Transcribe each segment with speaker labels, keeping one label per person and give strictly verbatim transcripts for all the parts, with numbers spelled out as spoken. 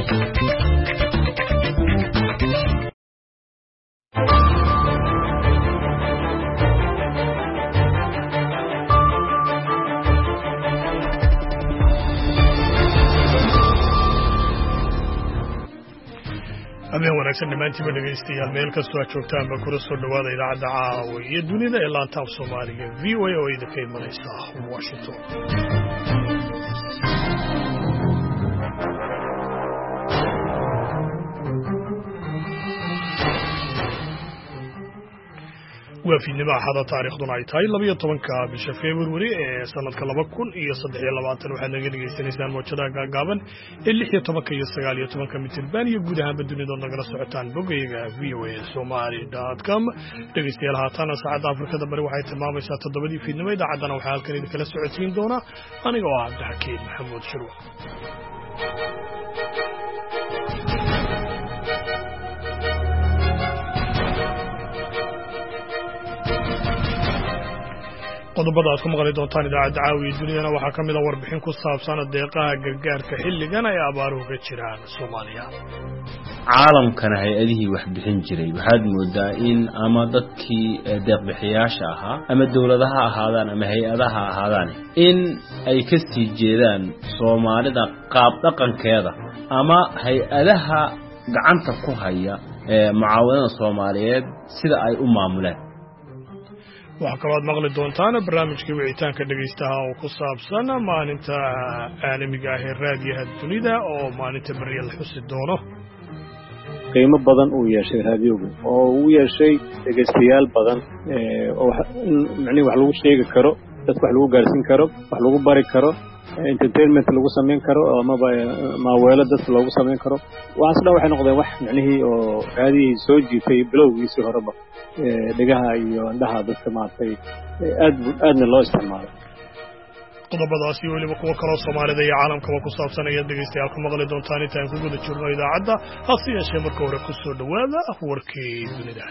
Speaker 1: habeen wanaagsan dhamaantiiba dhegaystayaal meel kastoo aad joogtaan ba kula soo dhawaada idaacadda caawa iyo dunida ee laanta af soomaaliga v o a oo idinka imanaysa washington. waa fiidnimo axada taariikhduna ay tahay labiyo tobanka bisha februari ee sanadka laba kun iyo saddex iyo labaatan waxaad naga dhegaysanaysaan mawjadaha gaagaaban ee lix iyo tobanka iyo sagaal iyo tobanka mitirban iyo guud ahaanba dunidood nagala socotaan bogayga v o a somali dot com. dhegaystayaal haataana saacadda afrikada bari waxay tilmaamaysaa toddobadii fiidnimo. idaacaddana waxaa halkan idinkala socodsiin doona aniga oo ah cabdixakiin maxamuud shirwa. qodobada aad ku maqli doontaan idaacadda caawiya dunidana waxaa ka mid a warbixin ku saabsan deeqaha gargaarka xilligan ay abaaruhu ka jiraan Soomaaliya.
Speaker 2: caalamkana hay-adihii wax bixin jiray waxaad moodaa in ama dadkii deeq bixiyaasha ahaa ama dawladaha ahaadaan ama hay-adaha ahaadaan in ay ka sii jeedaan Soomaalida qaab dhaqankeeda ama hay-adaha gacanta ku haya ee mucaawanada Soomaaliyeed sida ay u maamuleen.
Speaker 1: waxaa kaloo aad maqli doontaan barnaamijkii wicitaanka dhegaystaha oo ku saabsan maalinta caalamiga ah ee raadiyaha dunida oo maalinta beriya la xusi doono.
Speaker 3: qiimo badan uu yeeshay raadiyogu oo uu yeeshay dhegaystayaal badan oo macni wax lagu sheegi karo, dadka wax lagu gaarsiin karo, wax lagu bari karo, entertainment lagu sameyn karo ama maaweelo dadka loogu sameyn karo. waxaas dhan waxay noqdeen wax macnihii oo raadiyihii soo jiitay bilowgiisii horeba dhegaha iyo indhaha dadka maartay aad aadna loo isticmaalay.
Speaker 1: qodobadaasi iyo weliba kuwa kaloo Soomaalida iyo caalamkaba ku saabsan ayaad dhegaystayaal ku maqli doontaan intaan ku guda jirno idaacadda. hase yeeshee marka hore ku soo dhawaada warkii dunida.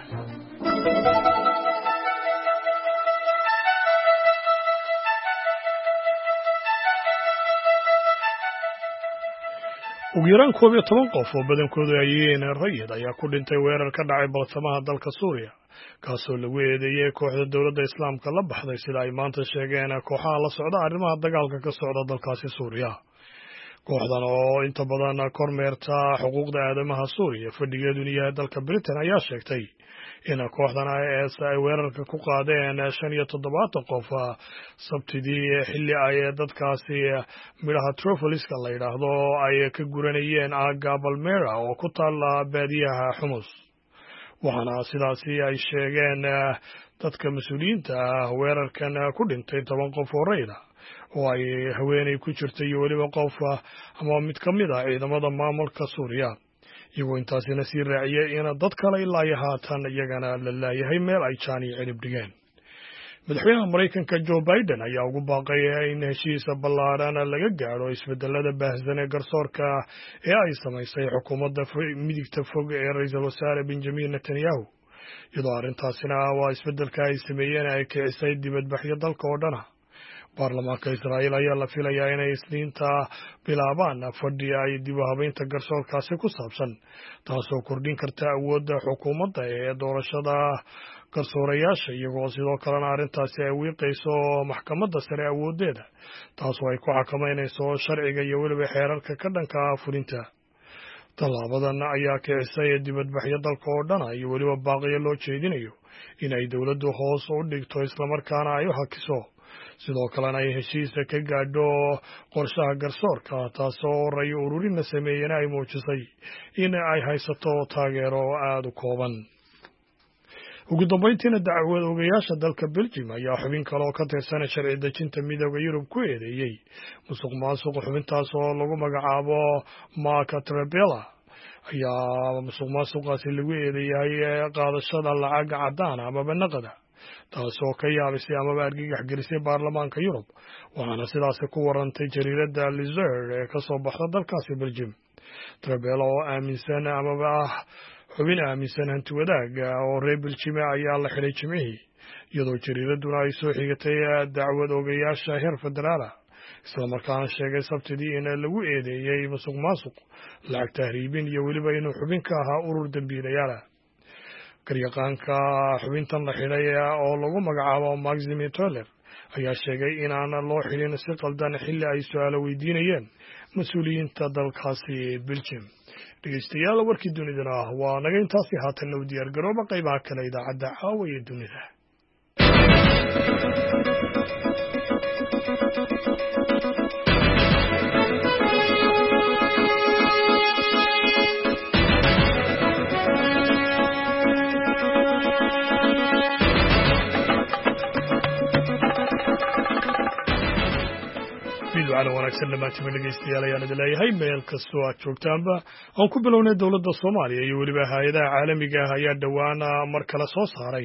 Speaker 1: ugu yaraan koob iyo toban qof oo badankoodu ay yihiin rayid ayaa ku dhintay weerar ka dhacay bartamaha dalka Suuriya kaasoo lagu eedeeyay kooxda dowladda islaamka la baxday sida ay maanta sheegeen kooxaha la socda arrimaha dagaalka ka socda dalkaasi Suuriya. kooxdan oo inta badan kormeerta xuquuqda aadamaha Suuriya fadhigeeduna yahay dalka Britain ayaa sheegtay in kooxdan ay weerarka ku qaadeen shan iyo toddobaatan qof sabtidii xilli ay dadkaasi midhaha trofoliska la yidhaahdo ay ka guranayeen aagga Balmera oo ku taala baadiyaha Xumus. waxaana sidaasi ay sheegeen dadka mas-uuliyiinta ah weerarkan ku dhintay toban qof oo rayid ah oo ay haweenay ku jirtay iyo weliba qof ama mid ka mid ah ciidamada maamulka Suuriya, iyagoo intaasina sii raaciyay in dad kale ilaa iyo haatan iyagana la laayahay meel ay jaan iyo cirib dhigeen. madaxweynaha Maraykanka Joe Biden ayaa ugu baaqay in heshiisa ballaaran laga gaadho isbedelada baahsan ee garsoorka ee ay samaysay xukuumadda midigta fog ee ra'iisul wasaare Benjamin Netanyahu, iyadoo arrintaasina waa isbedelka ay sameeyeen ay kicisay dibadbaxyo dalka oo dhana. baarlamaanka Israa'iil ayaa la filayaa inay isniinta bilaabaan fadhi ay dib u habeynta garsoorkaasi ku saabsan, taasoo kordhin karta awoodda xukuumadda ee doorashada garsoorayaasha, iyagoo sidoo kalena arrintaasi ay wiiqayso maxkamadda sare awooddeeda, taasoo ay ku xakameynayso sharciga iyo weliba xeerarka ka dhanka ah fulinta. tallaabadan ayaa kicisay dibadbaxyo dalka oo dhana iyo weliba baaqiyo loo jeedinayo in ay dowladdu hoos u dhigto islamarkaana ay u hakiso, sidoo kalena ay heshiisa ka gaadho qorshaha garsoorka, taasoo ray ururin la sameeyena ay muujisay in ay haysato taageero aada u kooban. ugu dambayntiina dacwad ogayaasha dalka Belgium ayaa xubin kale oo ka tirsan sharci dejinta midowga Yurub ku eedeeyay musuq maasuq. xubintaas oo lagu magacaabo Mark Tarabella ayaa musuq maasuqaasi lagu eedeeyay qaadashada lacag caddaan amaba naqada, taasoo ka yaabisay amaba argagax gelisay baarlamaanka Yurub, waxaana sidaasi ku warantay jariiradda Lizer ee ka soo baxda dalkaasi Belgium. Tarabella oo aaminsan amaba ah xubin aaminsan hanti wadaaga oo reer Belgium ayaa la xidhay Jimcihii, iyadoo jariiradduna ay soo xigatay dacwad ogayaasha heer federaal islamarkaana sheegay sabtidii in lagu eedeeyey musuq maasuq lacag tahriibin iyo weliba inuu xubin ka ahaa urur dembiilayaal ah. garyaqaanka xubintan la xidhay oo lagu magacaabo Maxime Toller ayaa sheegay in aan loo xidhin si qaldan xilli ay su'aalo weydiinayeen mas-uuliyiinta dalkaasi Belgium. dhegeystayaal warkii dunidana waa naga intaasi haatan u diyaar garooba qaybaha kale idaacadda caawa ee dunida. على wanaagsan dhamaantiin dhegeystayaal ayaan idin leeyahay meel kastoo aad joogtaanba aan ku bilownay dowladda Soomaaliya iyo weliba hay'adaha caalamiga ah ayaa dhawaan mar kale soo saaray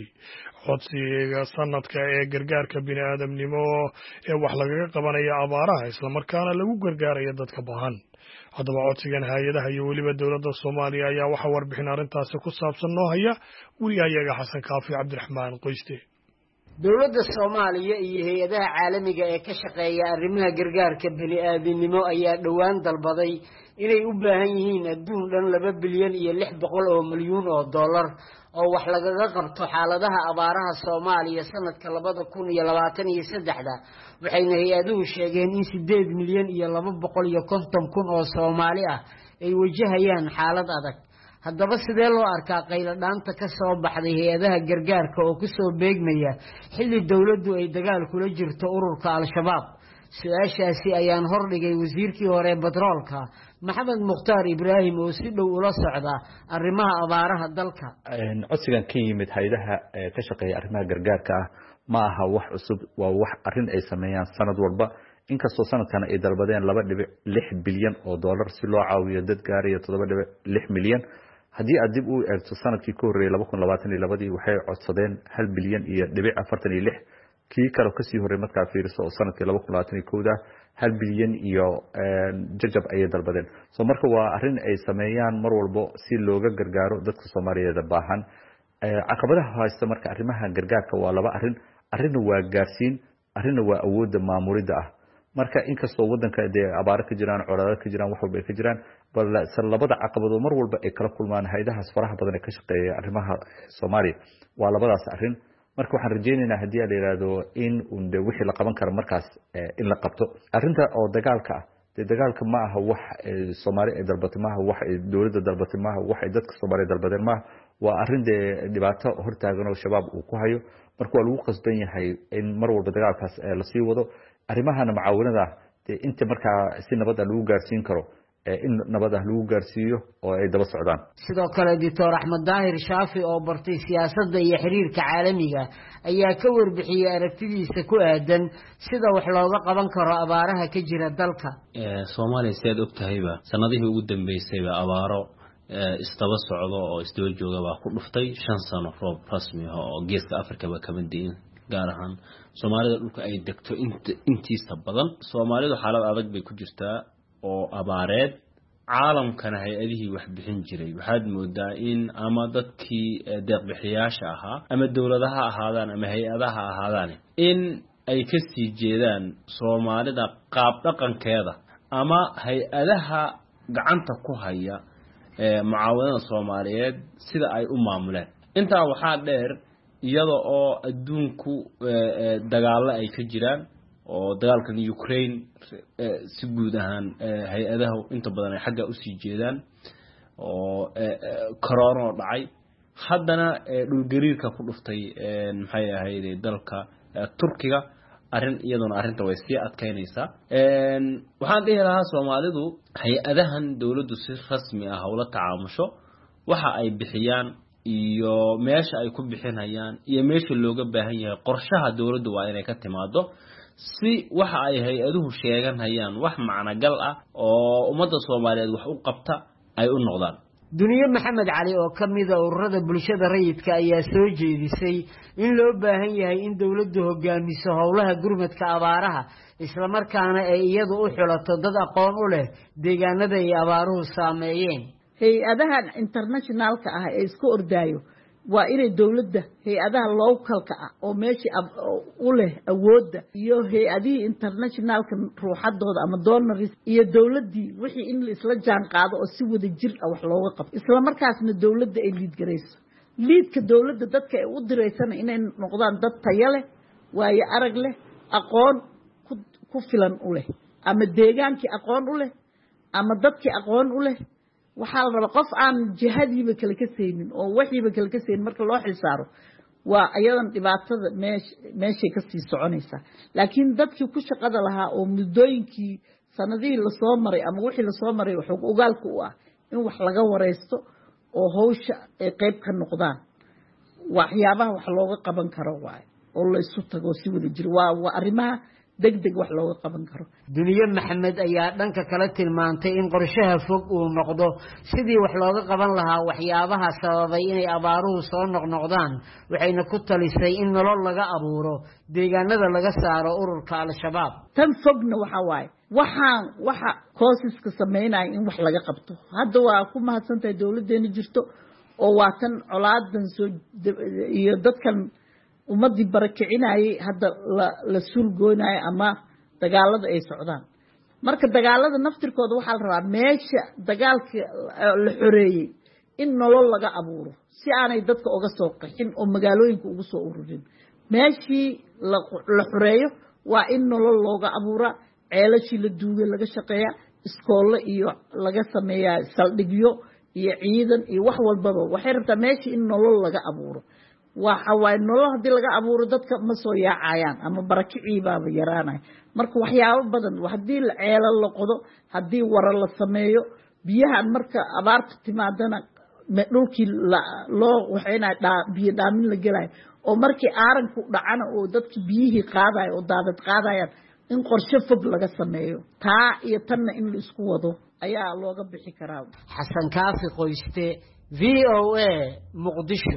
Speaker 1: codsiga sanadka ee gargaarka bini'aadamnimo ee wax lagaga qabanayo abaaraha isla markaana lagu gargaarayo dadka baahan. haddaba codsigan hay'adaha iyo weliba dowladda Soomaaliya ayaa waxa warbixin arrintaasi ku saabsan noo haya wariyahayaga Xasan Kaafi Cabdiraxmaan Qoyste.
Speaker 4: dowladda Soomaaliya iyo hay'adaha caalamiga ee ka shaqeeya arrimaha gargaarka bini'aadamnimo ayaa dhawaan dalbaday inay u baahan yihiin adduun dhan laba bilyan iyo lix boqol oo milyuun oo dollar oo wax lagaga qabto xaaladaha abaaraha Soomaaliya sanadka labada kun iyo labaatan iyo saddex waxayna hay'aduhu sheegeen in sideed milyan iyo laba boqol iyo konton kun oo Soomaali ah ay wajahayaan xaalad adag. haddaba sidee loo arkaa qaylo dhaanta ka soo baxday hay'adaha gargaarka oo ku soo beegmaya xilli dawladdu ay dagaal kula jirto ururka al-shabaab? su-aashaasi ayaan hordhigay wasiirkii hore batroolka Maxamed Mukhtaar Ibraahim oo si dhow ula socda arrimaha abaaraha dalka.
Speaker 5: codsigan ka yimid hay'adaha ka shaqeeya arrimaha gargaarka ma aha wax cusub, waa wax arrin ay sameeyaan sanad walba, inkastoo sanadkan ay dalbadeen laba dhibic lix bilyan oo dollar si loo caawiyo dad gaaraya toddoba dhibic lix milyan. haddii aad dib u eegto sanadkii ka horreeyay laba kun labaatan iyo labadii waxay codsadeen hal bilyan iyo dhibic afartan iyo lix, kii kale kasii horreeyay markaa fiiriso oo sanadkii laba kun labaatan iyo kowda hal bilyan iyo jajab ayay dalbadeen. soo marka waa arrin ay sameeyaan mar walbo si looga gargaaro dadka Soomaaliyeed baahan. caqabadaha haysta marka arrimaha gargaarka waa laba arrin, arrinna waa gaarsiin, arrinna waa awoodda maamulidda ah. marka inkastoo wadanka dee abaaro ka jiraan, colaado ka jiraan, wax walba ay ka jiraan, balse labada caqabado mar walba ay kala kulmaan hay'adahaas faraha badan ee ka shaqeeya arrimaha Soomaaliya waa labadaas arrin. marka waxaan rajaynaynaa haddii la yiraahdo in uu de wixii la qaban karo markaas in la qabto. arrinta oo dagaalka ah, dee dagaalka ma aha wax Soomaali ay dalbatay, ma aha wax dowladda dalbatay, ma aha wax dadka Soomaaliyeed dalbadeen, ma waa arrin dee dhibaato hortaagan oo shabaab uu ku hayo. marka waa lagu qasban yahay in mar walba dagaalkaas la sii wado. arrimahana macaawinada inta markaa si nabad ah lagu gaarsiin karo in nabad ah lagu gaarsiiyo oo ay daba socdaan.
Speaker 4: sidoo kale Doctor Axmed Daahir Shaafi oo bartay siyaasadda iyo xiriirka caalamiga ayaa ka warbixiyay aragtidiisa ku aadan sida wax looga qaban karo abaaraha ka jira dalka.
Speaker 2: Soomaaliya sidaad ogtahayba sanadihii ugu dambeysayba abaaro istaba socdo oo isdaba jooga baa ku dhuftay shan sano roob rasmi ah oo geeska Afrika ba ka mid diin gaar ahaan Soomaalida dhulka ay degto intiisa badan. Soomaalidu xaalad adag bay ku jirtaa oo abaareed. caalamkana hay'adihii wax bixin jiray waxaad moodaa in ama dadkii deeq bixiyaasha ahaa ama dawladaha ahaadaan ama hay'adaha ahaadaan in ay ka sii jeedaan Soomaalida qaab dhaqankeeda ama hay'adaha gacanta ku haya ee mucaawanada Soomaaliyeed sida ay u maamuleen. intaa waxaa dheer iyada oo adduunku dagaalo ay ka jiraan oo dagaalkan Ukraine si guud ahaan hay'adaha inta badan ay xagga u sii jeedaan oo corona dhacay, haddana dhul gariirka ku dhuftay maxay ahayd dalka Turkiga, arrin iyaduna arrinta way sii adkeynaysaa. waxaan dhihi lahaa Soomaalidu hay'adahan dawladdu si rasmi ah ula tacaamusho waxa ay bixiyaan iyo meesha ay ku bixinayaan iyo meesha looga baahan yahay qorshaha dawladdu waa inay ka timaado si waxa ay hay'aduhu sheegan hayaan wax macna gal ah oo ummadda Soomaaliyeed wax u qabta ay u noqdaan.
Speaker 4: Duniye Maxamed Cali oo kamid ah ururada bulshada rayidka ayaa soo jeedisay in loo baahan yahay in dawladdu hogaamiso howlaha gurmadka abaaraha isla markaana ay iyadu u xulato dad aqoon u leh deegaanada ay abaaruhu saameeyeen.
Speaker 6: hay-adaha internationalka ah ee isku ordaayo waa inay dawladda hay-adaha localka ah oo meeshii u leh awoodda iyo hay-adihii internationalka ruuxadooda ama donors iyo dawladdii wixii in isla jaan qaado oo si wada jir ah wax looga qabto isla markaasna dawladda ay liid garayso liidka dawladda dadka ay u diraysana inay noqdaan dad tayo leh waayo arag leh aqoon ku filan u leh ama deegaankii aqoon u leh ama dadkii aqoon u leh waxaa la rabaa qof aan jihadiiba kale ka saynin oo waxiiba kale ka saynin marka loo xilsaaro waa ayadan dhibaatada meesh meeshay ka sii soconaysaa laakiin dadkii ku shaqada lahaa oo muddooyinkii sanadihii lasoo maray ama wixii lasoo maray xog ogaalka u ah in wax laga wareysto oo hawsha ay qayb ka noqdaan waxyaabaha wax looga qaban karo waaye oo la isu tago si wada jir waa waa arrimaha degdeg wax looga qaban karo
Speaker 4: duniye maxamed ayaa dhanka kale tilmaantay in qorshaha fog uu noqdo sidii wax looga qaban lahaa waxyaabaha sababay inay abaaruhu soo noqnoqdaan waxayna ku talisay in nolol laga abuuro deegaanada laga saaro ururka al-shabaab
Speaker 6: tan fogna waxa waaye waxaan waxa koosiska sameynaya in wax laga qabto hadda waa ku mahadsantahay dawladdeena jirto oo waa tan colaadan soo iyo dadkan ummadii barakicinayay hadda la la suulgoonayo ama dagaalada ay socdaan marka dagaalada naftirkooda waxaa la rabaa meesha dagaalka la xoreeyay in nolol laga abuuro si aanay dadka uga soo qaxin oo magaalooyinka ugu soo ururin meeshii la la xoreeyo waa in nolol looga abuura ceelashii la duugay laga shaqeeya iskoolo iyo laga sameeyaa saldhigyo iyo ciidan iyo wax walbaba waxay rabtaa meeshii in nolol laga abuuro waxa way nolol hadii laga abuuro dadka ma soo yaacayaan ama barakicii baaba yaraanay marka waxyaabo badan hadii la ceelal la qodo hadii wara la sameeyo biyahan marka abaarta timaadana dhulkii loo waxayna biyo dhaamin la galay oo markii aaranku dhacana oo dadka biyihii qaadayo oo daadad qaadayaan in qorshe fog laga sameeyo taa iyo tanna in la isku wado ayaa looga bixi karaa
Speaker 4: xasan kaafi qoyste V O A Muqdisho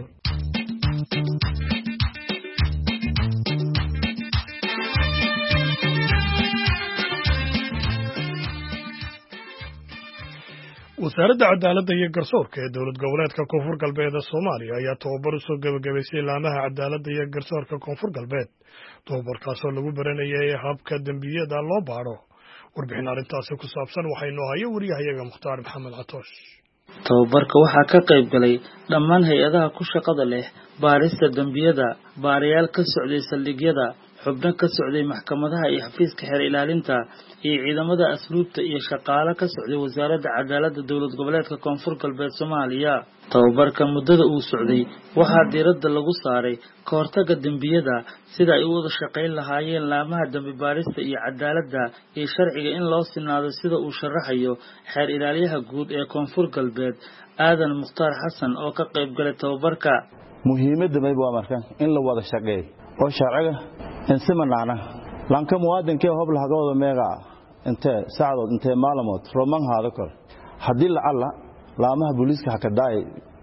Speaker 1: wasaaradda cadaaladda iyo garsoorka ee dowlad goboleedka koonfur galbeed ee Soomaaliya ayaa tababar u soo gabagabaysay laamaha cadaaladda iyo garsoorka koonfur galbeed tababarkaasoo lagu baranayay habka dambiyada loo baaro warbixin arrintaasi ku saabsan waxaynu hayo wariyahayaga Mukhtaar Maxamed Catoosh
Speaker 7: tababarka waxaa ka qayb galay dhammaan hay-adaha ku shaqada leh baarista dambiyada baarayaal ka socday saldhigyada xubno ka socday maxkamadaha iyo xafiiska xeer ilaalinta iyo ciidamada asluubta iyo shaqaale ka socday wasaaradda cadaaladda dowlad goboleedka koonfur galbeed Soomaaliya tababarka muddada uu socday waxaa diiradda lagu saaray ka hortagga dambiyada sida ay u wada shaqayn lahaayeen laamaha dambi baarista iyo cadaaladda iyo sharciga in loo sinaado sida uu sharaxayo xeer ilaaliyaha guud ee koonfur galbeed aadan mukhtaar xasan oo ka qayb galay tababarka
Speaker 8: muhiimadda may waa markan in la wada shaqeeyo oo sharciga in simanaana lanka muwaadinkee hob lahaga wada meega intee saacadood intee maalmood roman haada kor haddii la alla laamaha booliiska hakadaay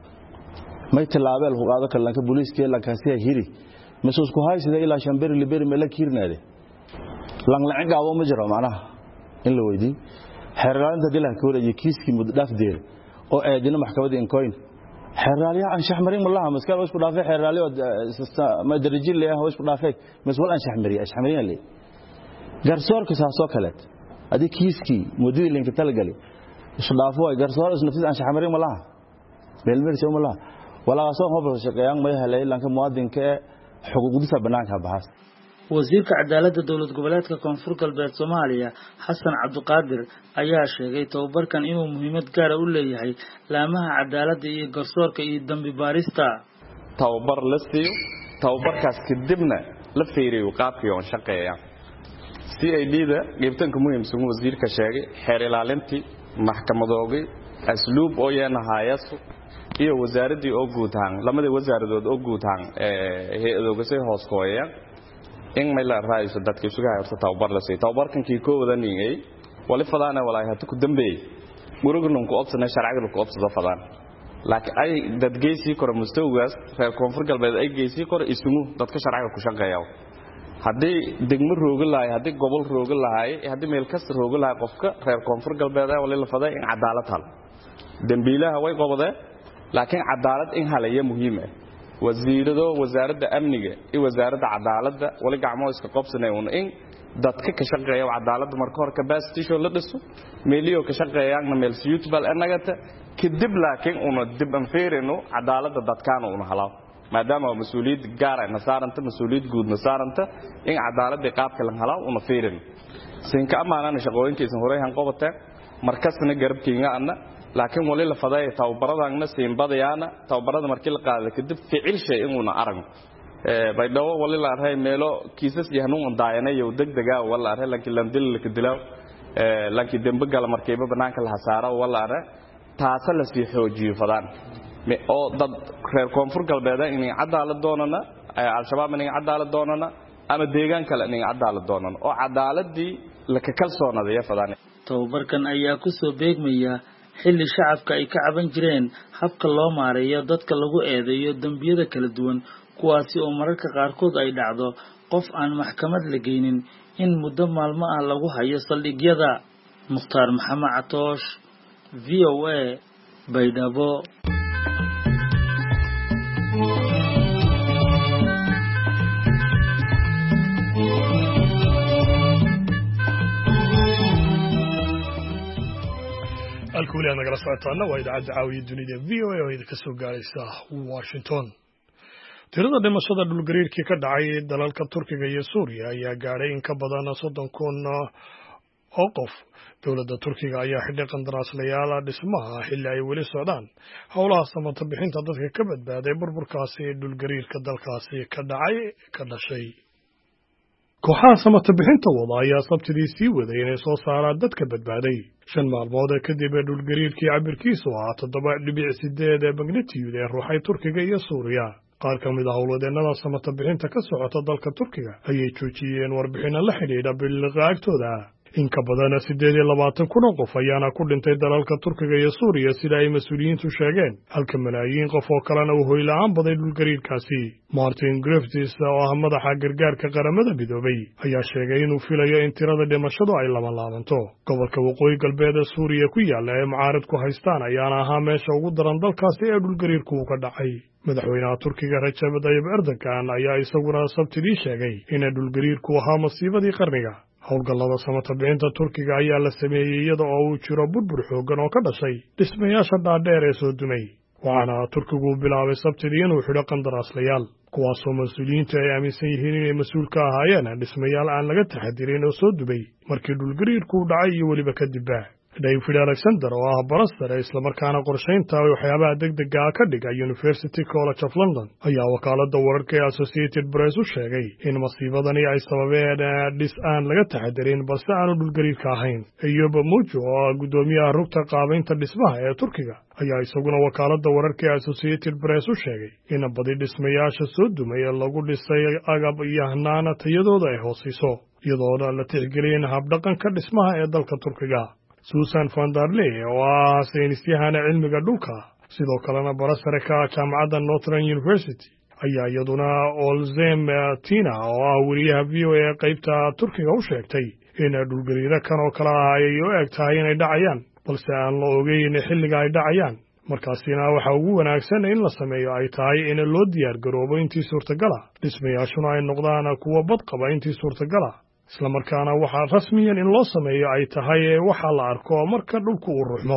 Speaker 8: may tilaabeel ku qaado kalanka booliiska la kaasiya hiri masuus ku haysida ilaa shambari liberi meel kiirnaade lang la cigaabo ma jiro macnaha in la weydii xeerlaalinta dilaha ka wareeyay kiiskii muddo dhaafdeed oo eedina maxkamadda in coin xeerlaaliya aan shaxmarin malaha maskal isku dhaafay xeerlaaliyo ma darajil leeyahay isku dhaafay maswal aan shaxmariya shaxmarin leey garsoorka saasoo kale adii kiiskii muddo linka talagalay isku dhaafo ay garsoor isna naftiis aan shaxmarin malaha beelmir soo malaha wala soo hobo shaqeeyaan ma helay lanka muwaadinka xuquuqdiisa banaanka baxas
Speaker 7: wasiirka cadaaladda dowlad goboleedka koonfur galbeed Soomaaliya Xasan Cabduqaadir ayaa sheegay tababarkan inuu muhiimad gaar ah u leeyahay laamaha cadaaladda iyo garsoorka iyo dambi baarista
Speaker 9: tababar la siiyo tababarkaas kadibna la fiiriyo qaabkii oo shaqeeya C I D-da qaybtanka muhiimsan wasiirka sheegay xeer ilaalintii maxkamadoogay asluub oo yeenahayso iyo wasaaradii oo guud ahaan lamada wasaaradood oo guud ahaan ee hay'adoogasay hoos kooyeen in may la raayso dadka isugu haysto tababar la siiyay tababarkankii koowada ningay wali fadaana walaa hata ku dambeey gurugnan ku opsana sharciga ku opsada fadaan laakiin ay dad geesi kor mustawgaas reer koonfur galbeed ay geesi kor isugu dadka sharciga ku shaqeeyo hadii degmo rooga lahay hadii gobol rooga lahay hadii meel kasta rooga lahay qofka reer koonfur galbeed ay wali la faday in cadaalad hal dambiilaha way qobade laakiin cadaalad in halaya muhiim ah wasiirado wasaaradda amniga iyo wasaaradda cadaaladda wali gacmo iska qabsanay un in dadka ka shaqeeya cadaaladda marka hore capacity show la dhiso meeliyo ka shaqeeyaan meel suitable anagata kadib laakiin una dib aan feerino cadaaladda dadkaana una halaa maadaama mas'uuliyad gaar ah nasaaranta mas'uuliyad guud nasaaranta in cadaaladda qaabka la halaa una feerin sinka amaanana shaqooyinkiisa hore han qabata markasna garabkiina anna laakiin wali la faday tababaradaana siin badayaana tababarada markii la qaado kadib ficil shay inuu arag ee baydawo wali la arhay meelo kiisas yahanuun daayanayo degdega wala arhay laakiin lamdil la kadilaa ee laakiin dambe gal markayba banaanka la hasaaro wala arhay taas la sii xoojiyo fadaan me oo dad reer koonfur galbeeda in cadaalad doonana al-shabaab in cadaalad doonana ama deegaan kale in cadaalad doonana oo cadaaladii la ka kalsoonada fadaan
Speaker 7: tababarkan ayaa ku soo beegmaya xilli shacabka ay ka caban jireen habka loo maareeyo dadka lagu eedeeyo dambiyada kala duwan kuwaasi oo mararka qaarkood ay dhacdo qof aan maxkamad la geynin in muddo maalmo ah lagu hayo saldhigyada. Mukhtaar Maxamed Catoosh, V O A, Baydhabo.
Speaker 1: الكل أنا قرأت ساعتنا وإذا عاد عاوي الدنيا في أو وإذا كسر قارسة واشنطن tirada dhimashada dhulgariirkii ka dhacay dalalka Turkiga iyo Suuriya ayaa gaaray in ka badan soddon kun oo qof. Dowladda Turkiga ayaa xidhay qandaraaslayaal dhismaha xilli ay weli socdaan howlaha samata bixinta dadka ka badbaaday burburkaasi dhulgariirka dalkaasi ka dhacay ka dhashay. kooxaha samata bixinta wada ayaa sabtidii sii waday inay soo saaraan dadka badbaaday shan maalmood kadib dhulgariirkii cabirkiisu ahaa toddoba dhibic sideed magnitude ee ruuxay Turkiga iyo Suuriya. qaar ka mid ah howlwadeennada samata bixinta ka socota dalka Turkiga ayay joojiyeen warbixin la xidhiidha bilqaagtooda. in ka badan siddeed iyo labaatan kun oo qof ayaana ku dhintay dalalka Turkiga iyo Suuriya sida ay mas'uuliyiintu sheegeen halka malaayiin qof oo kalena uu hoy la'aan baday dhulgariirkaasi. Martin Griffiths oo ah madaxa gargaarka qaramada midoobay ayaa sheegay inuu filayo in tirada dhimashadu ay laba laabanto. gobolka waqooyi galbeed ee Suuriya ku yaala ee mucaaradku haystaan ayaana ahaa meesha ugu daran dalkaasi ee dhulgariirku ka dhacay. madaxweynaha Turkiga Recep Tayyip Erdogan ayaa isaguna sabtidii sheegay in dhulgariirku ahaa masiibadii qarniga. howlgallada samata bixinta Turkiga ayaa la sameeyay iyada oo uu jiro burbur xooggan oo ka dhashay dhismayaasha dhaadheer ee soo dumay. waxaana Turkigu bilaabay sabtidii inuu xidho qandaraaslayaal kuwaasoo mas'uuliyiintu ay aaminsan yihiin inay mas'uul ka ahaayeen dhismayaal aan laga taxadirin oo soo dumay markii dhulgariirku dhacay iyo weliba kadibba. David Alexander oo ah barastar isla markaana qorsheynta waxyaabaha degdega ah ka dhiga University College of London ayaa wakaaladda wararka ee Associated Press u sheegay in masiibadani ay sababeen dhis aan laga taxadirin balse aanu dhulgariirka ahayn. Eyob Mujo oo ah gudoomiyaha rugta qaabaynta dhismaha ee Turkiga ayaa isaguna wakaaladda wararka ee Associated Press u sheegay in badi dhismayaasha soo dumay ee lagu dhisay agab iyo hanaana tayadooda ay hooseyso iyadoo la tixgelin habdhaqanka dhismaha ee dalka Turkiga. Susan van der Lee oo ah saynisyahana cilmiga dhulka sidoo kalena barasare ka jaamacadda Northern University ayaa iyaduna Olzem Tina oo ah wariyaha V O A qaybta Turkiga u sheegtay in dhulgariiro kan oo kale ah ay u eg tahay inay dhacayaan balse aan la ogeyn xilliga ay dhacayaan. markaasina waxa ugu wanaagsan in la sameeyo ay tahay in loo diyaar garoobo intii suurtagala dhismayaashuna ay noqdaan kuwa badqaba intii suurtagala isla markaana waxaa rasmiyan in loo sameeyo ay tahay waxa la arko marka dhulku uu ruxmo.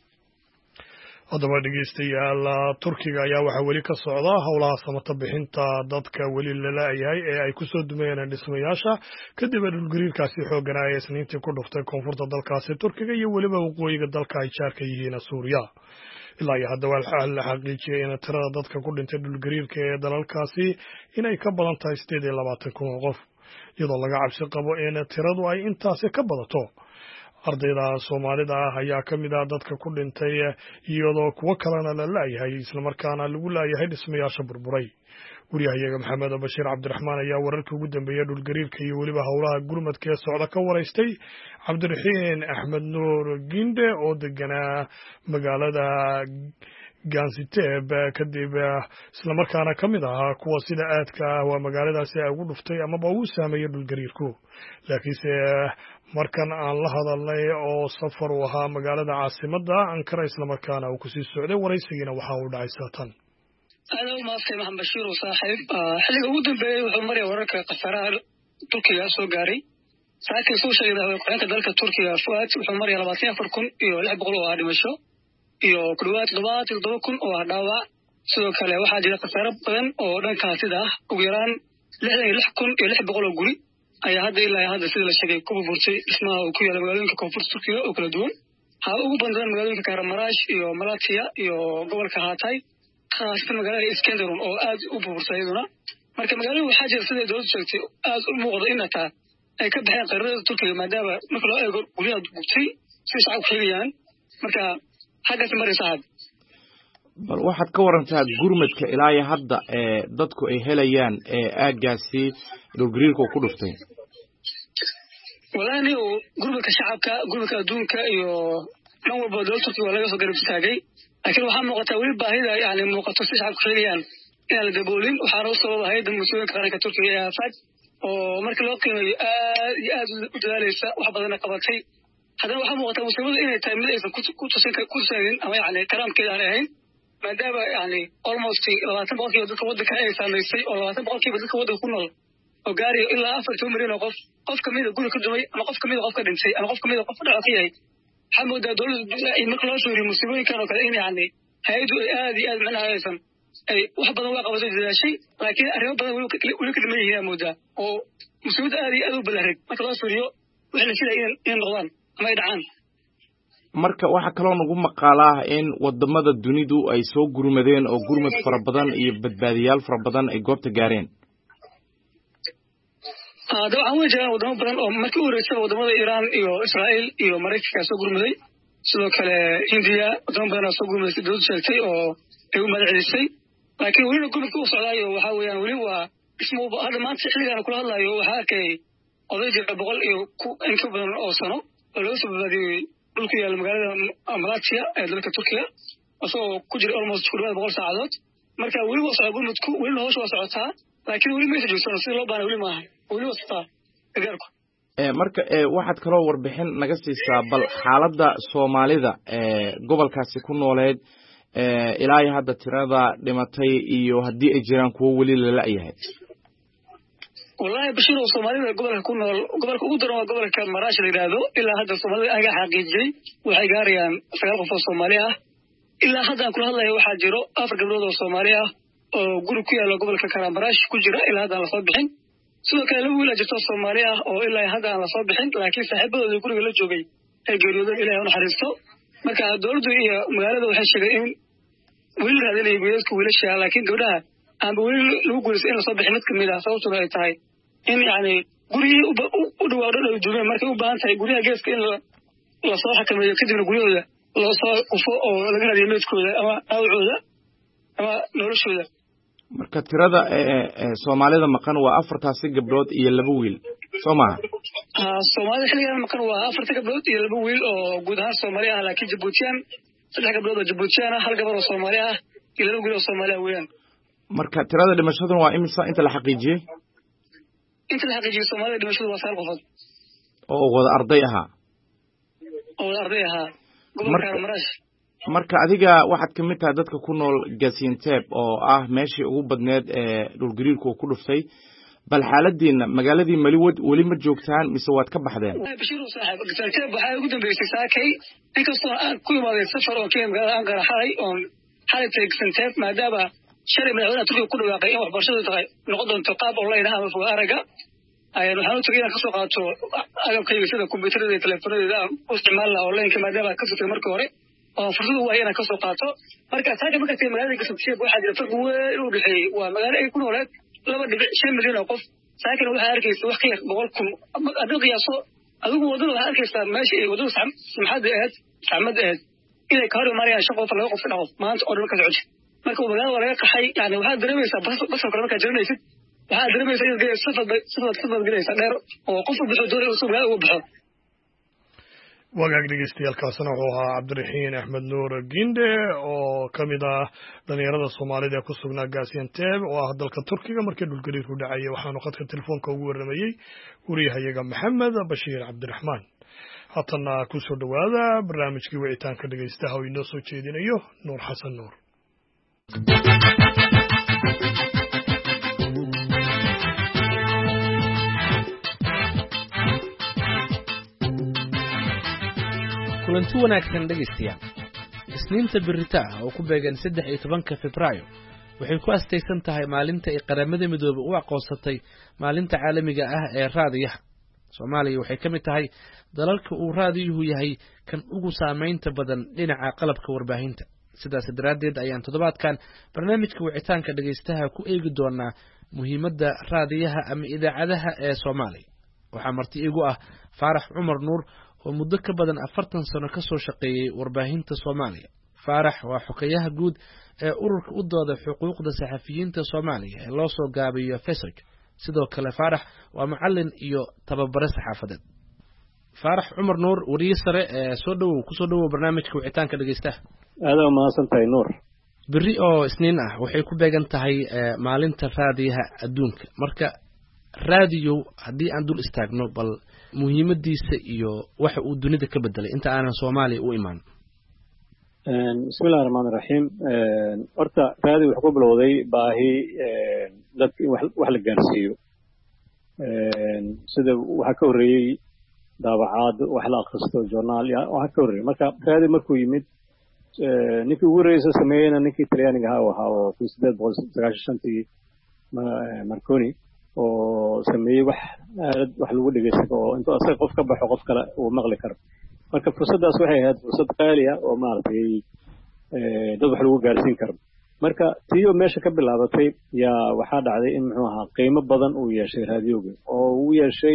Speaker 1: haddaba dhegeystayaal Turkiga ayaa waxa weli ka socda howlaha samata bixinta dadka weli la laayahay ee ay ku soo dumayeen dhismayaasha kadib dhulgariirkaasi xooggan ay isniintii ku dhuftay koonfurta dalkaasi Turkiga iyo weliba waqooyiga dalka ay jaarka yihiin Suuriya. ilaa iyo hadda waxaa la xaqiijiyay in tirada dadka ku dhintay dhulgariirka ee dalalkaasi inay ka badan tahay siddeed iyo labaatan kun oo qof iyadoo laga cabsi qabo in tiradu ay intaasi ka badato. ardayda Soomaalida ah ayaa ka mid ah dadka ku dhintay iyadoo kuwa kalena la laayahay isla markaana lagu laayahay dhismayaasha burburay. wariyahayaga Maxamed Bashiir Cabdiraxmaan ayaa wararkii ugu dambeeyay dhulgariirka iyo weliba howlaha gurmadka ee socda ka waraystay Cabdiraxiin Axmed Nuur Ginde oo deganaa magaalada Gansiteeb kadib isla markaana ka mid ahaa kuwa sida aadka ah waa magaaladaasi ay ugu dhuftay amaba uu saameeyay dhulgariirku. laakiinse markan aan la hadalnay oo safar u ahaa magaalada caasimadda Ankara isla markaana uu ku sii socday waraysigiina waxa uu dhacay saatan.
Speaker 10: أنا ما في محمد بشير وصاحب حلقة ودن بيه وحمري ورك قصراء تركيا سو جاري ساكن سو شيء ده قناة ذلك تركيا فؤاد وحمري على باسيا فركون يو لعب قلوا هذا مشوا يو كروات ضباط الضبكون أو هذا سو كله واحد إذا قصراء بدن أو دن كاسده ويران لحد يلحقون يلحق بقولوا قولي أي هذا إلا هذا سيد الشيء كوب برشي اسمه وكيا لمقالين كوفر تركيا وكل دون هذا هو بندر مقالين كهرمراش يو ملاتيا يو قبل كهاتاي خاصة مقالين إسكندرون أو أز أبو برسايدنا مركب مقالين وحاجة سيد دول شيء أز الموضوع إنها أي كده حين قررت تركيا ما دام مثل أي قولي بطي سيش عو خيريان مركب حاجة تمر صعب
Speaker 11: bal waxaad ka warantaa gurmadka ilaa iyo hadda ee dadku ay helayaan ee aagaasi dhulgariirka ku dhuftay
Speaker 10: walaani oo gurmadka shacabka gurmadka adduunka iyo dhan walba dowladda Turkiga waa laga soo garab istaagay laakiin waxaa muuqata weli baahida yani muuqato si shacabku xiriyaan in la daboolin waxaa loo soo waday hay'adda mas'uuliyadda qaranka Turkiga ee afad oo markii loo qiimeeyo aad iyo aad u dadaalaysa wax badan qabatay haddana waxaa muuqata musiibada inay tahay mid aysan ku tusin ku tusin ama yani karaamkeeda aan ahayn maadaama yani almost labaatan boqolkiiba dadka waddanka ay saamaysay oo labaatan boqolkiiba dadka waddanka ku nool oo gaari ilaa afartan milyan oo qof qof kamid ah guri ka dumay ama qof kamid ah qof ka dhintay ama qof kamid ah qof dhaca ka yahay waxaa moodaa dowladda ay marka loo soo yiri musiibooyinkan oo kale in yani hay'adu ay aad iyo aad macnaha aysan ay wax badan waa qabatay dadaashay laakiin arrimo badan weli ka dhiman yihiin moodaa oo musiibada aad iyo aad u balaaray marka loo fiiriyo wixii la filayay in noqdaan ama ay dhacaan
Speaker 11: marka waxa kale oo nagu maqaalaa in wadamada dunidu ay soo gurmadeen oo gurmad fara badan iyo badbaadiyaal fara badan ay goobta gaareen
Speaker 10: هذا عمود جاء ودم بدن أو مركو رئيس ودمada إيران iyo إسرائيل iyo Mareykanka soo gurmaday sidoo kale India wadam badan soo gurmaday dad sheegtay oo ay u magacisay laakiin weli gurmadku uu socdaayo waxa weeyaan weli waa ismu hada maanta xilligan kula hadlayo waxa arkay oday jira boqol iyo in ka badan oo sano oo loo soo badiyay dhulka yaal magaalada Malaysia ee dalka Turkiga asoo ku jira almost ku dhawaad boqol saacadood marka weli waa socod gurmadku weli hawsha waa socotaa laakiin weli ma jirto si loo baahan weli maaha weli waa
Speaker 11: ee marka ee waxaad kaloo warbixin naga siisaa bal xaaladda Soomaalida ee gobolkaasi ku nooleed ee ilaa iyo hadda tirada dhimatay iyo haddii ay jiraan kuwo weli la la'yahay
Speaker 10: wallahi bashir Soomaalida gobolka ku nool gobolka ugu daran waa gobolka Maraash la yiraahdo ilaa hadda Soomaalida ay xaqiijiyay waxay gaarayaan sagaal qof oo Soomaali ah ilaa hadda aan kula hadlayo waxaa jiro afar gabdhood oo Soomaali ah oo guri ku yaala gobolka Maraash ku jira ilaa hadda la soo bixin sidoo kale lagu wiil jirto Soomaali ah oo ilaa hadda aan la soo bixin laakiin saaxiibadooda guriga la joogay ay geeriyooday ilaa una xariisto marka dawladdu iyo magaalada waxay sheegay in wiil raadinay wiilku wiilasha laakiin gabdhaha aan wiil lagu guuleysay in la soo bixin mid kamid ah sababtuna ay tahay in yani gurigii u dhawaado dhow joogeen markay u baahan tahay guriga geeska in la soo xakameeyo kadibna guryahooda loo soo qufo oo laga raadiyo meedkooda ama awcooda ama noloshooda
Speaker 11: marka tirada ee Soomaalida maqan waa afartaasi gabdhood iyo laba wiil Soomaa
Speaker 10: ah Soomaalida xilligan maqan waa afarta gabdhood iyo laba wiil oo guud ahaan Soomaali ah laakiin Djiboutian saddex gabdhood oo Djiboutian ah hal gabar oo Soomaali ah iyo laba wiil oo Soomaali ah weeyaan
Speaker 11: marka tirada dhimashaduna waa imisa inta la xaqiijiyay
Speaker 10: inta la xaqiijiyay Soomaalida dhimashadu waa sagaal qofood
Speaker 11: oo wada arday aha
Speaker 10: oo arday aha gobolka Maraash
Speaker 11: marka adiga waxaad ka mid tahay dadka ku nool Gaziantep oo ah meeshii ugu badneed ee dhulgariirku ku dhuftay bal xaaladiina magaaladii Maliwad wali ma joogtaan mise waad ka baxdeen
Speaker 10: Bashir saaxiib Gaziantep waxa ugu dambeysay saakay inkastoo aan ku imaaday safar oo keen magaalada Ankara xalay oo xalay Gaziantep maadaama shalay madaxweynaha Turkiga ku dhawaaqay in waxbarashadu tahay noqon doonto qaab online ah ama fogaan araga ayaan waxaan u tagay inaan ka soo qaato agabkayga sida kombiyuutarada iyo telefoonada aan u isticmaala online maadaama ka soo markii hore oo fursadu waa inaan ka soo qaato marka taaka marka ay magaalada Gaziantep waxa jira farq weyn u dhexeeyay waa magaalo ay ku nooleed laba dhibic shan milyan oo qof saakin waxa arkaysa wax ka yar boqol kun adiga qiyaaso adigu wadada waxa arkaysa meesha ay wadada samxad ahayd samad ahayd inay ka hor marayaan shaqo qof laga qof dhaco maanta oo dhanka socod marka magaalada laga qaxay yani waxa dareemaysaa bas kale marka jirnaysid waxa dareemaysaa in gees safad safad safad galaysa dheer oo qof wuxuu doonay inuu suuqa uga baxo
Speaker 1: wagaag dhegeystayaaalkaasna wuxuu ahaa Cabdiraxiin Axmed Nuur Ginde oo ka mid ah dhalinyarada Soomaalida ee ku sugnaa Gaziantep oo ah dalka Turkiga markii dhulgariirku dhacay waxaanu qadka telefoonka ugu waramayay wariyahayaga Maxamed Bashiir Cabdiraxmaan haddana ku soo dhawaada barnaamijkii wicitaanka dhegeystaha oo inoo soo jeedinayo Nuur Xasan Nuur
Speaker 12: kulanti wanaagsan dhegeystayaal isniinta birita ah oo ku beegan saddex iyo tobanka Febraayo waxay ku astaysan tahay maalinta ay qaramada midoobay u aqoonsatay maalinta caalamiga ah ee raadiyaha Soomaaliya waxay kamid tahay dalalka uu raadiyuhu yahay kan ugu saameynta badan dhinaca qalabka warbaahinta sidaas daraadeed ayaan toddobaadkan barnaamijka wicitaanka dhageystaha ku eegi doonaa muhiimadda raadiyaha ama idaacadaha ee Soomaaliya waxa marti igu ah Faarax Cumar Nuur oo muddo ka badan afartan sano ka soo shaqeeyay warbaahinta Soomaaliya Faarax waa xogayaha guud ee ururka u dooda xuquuqda saxafiyiinta Soomaaliya ee loo soo gaabiyo Fesrk sidoo kale Faarax waa macallin iyo tababare saxaafadeed Faarax Cumar Nuur wariye sare ee soo dhawow ku soo dhawow barnaamijka wicitaanka dhageystaha
Speaker 3: aad u mahadsantahay Nuur
Speaker 12: biri oo isniin ah waxay ku beegan tahay maalinta raadiyaha adduunka marka raadiyo haddii aan dul istaagno bal muhiimadiisa iyo waxa uu dunida ka bedelay inta aanan Soomaaliya u imaan
Speaker 3: een bismillaahir rahmaanir rahiim een horta raadiyo wuxuu ku bilowday baahi een dadka wax la gaarsiiyo een sida waxa ka horeeyay daabacaad wax la akhristo journal ya waxa ka horeeyay marka raadiyo markuu yimid ee ninkii ugu horeeyay sameeyay ninkii Talyaaniga ahaa oo siddeed boqol sagaashan iyo shantii Marconi oo sameeyay wax wax lagu dhageysto oo inta asay qof ka baxo qof kale uu maqli karo marka fursadaas waxay ahayd fursad qaali ah oo maartay ee dad wax lagu gaarsiin karo marka tiyo meesha ka bilaabatay ya waxa dhacday in muxuu ahaa qiimo badan uu yeeshay raadiyoga oo uu yeeshay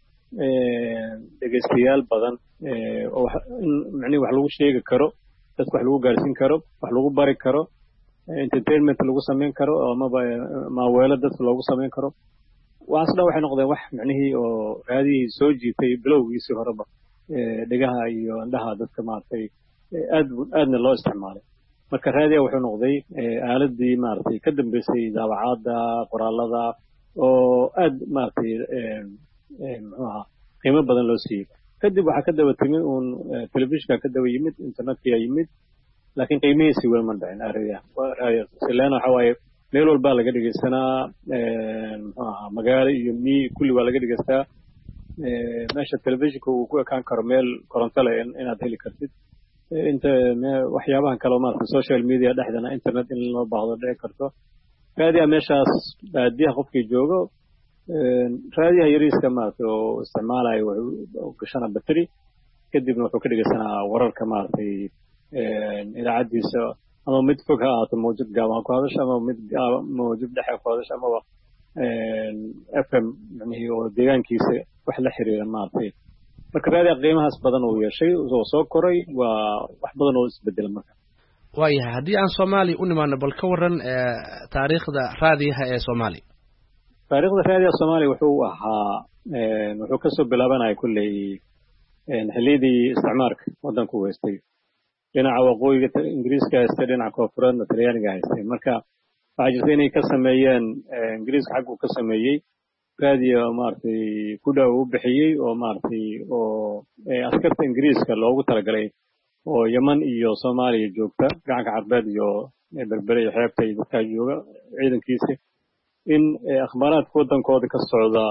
Speaker 3: ee dhageystayaal badan ee oo in macni wax lagu sheegi karo dad wax lagu gaarsiin karo wax lagu bari karo entertainment lagu sameyn karo ama ma weelo dad lagu sameyn karo waasna waxay noqdeen wax macnihii oo raadiyay soo jiitay bilowgiisii horeba ee dhigaha iyo indhaha dadka maartay aad aadna loo isticmaalay marka raadiyo wuxuu noqday aaladii maartay ka dambeysay daabacaada qoraalada oo aad maartay ee muxuu ahaa qiimo badan loo siiyay kadib waxa ka daba timid uun telefishinka ka daba yimid internetka yimid laakiin qiimihiisi weli ma dhicin raadiyo raadiyo silaana waxa waaye meel walba laga dhigeysanaa ee muxuu ahaa magaalo iyo mi kulli waa laga dhigeystaa ee meesha telefishinka uu ku ekaan karo meel koronto leh inaad heli kartid inta waxyaabaha kale oo maartay social media dhexdana internet in loo baahdo dhici karto raadiyo meeshaas baadiyaha qofkii joogo ee raadiyo yariiska maartay oo isticmaalayo wuxuu gashana battery kadibna wuxuu ka dhigeysanaa wararka maartay ee idaacadiisa ama mid fog ha ahaato mawjad gaaban ku hadasho ama mid mawjad dhexe ku hadasho ama ee F M yani oo deegaankiisa wax la xiriira maartay marka raadiyo qiimahaas badan uu yeeshay oo soo koray waa wax badan oo isbedel marka
Speaker 12: waayahay haddii aan Soomaaliya u nimaano bal ka waran taariikhda raadiyaha ee Soomaaliya
Speaker 3: taariikhda raadiyaha Soomaaliya wuxuu ahaa ee wuxuu ka soo bilaabanay kulley ee xilidii isticmaalka wadanku weystay dhinaca waqooyiga Ingiriiska haystay dhinaca koonfureedna Talyaaniga haystay marka waxa jirtay inay ka sameeyeen Ingiriiska xaq uu ka sameeyay raadiyo maartay ku dhaw u bixiyay oo maartay oo askarta Ingiriiska loogu talagalay oo Yemen iyo Soomaaliya joogta gacanka carbeed iyo berbere iyo xeebta iyo dadka jooga ciidankiisa in akhbaaraadka wadankooda ka socda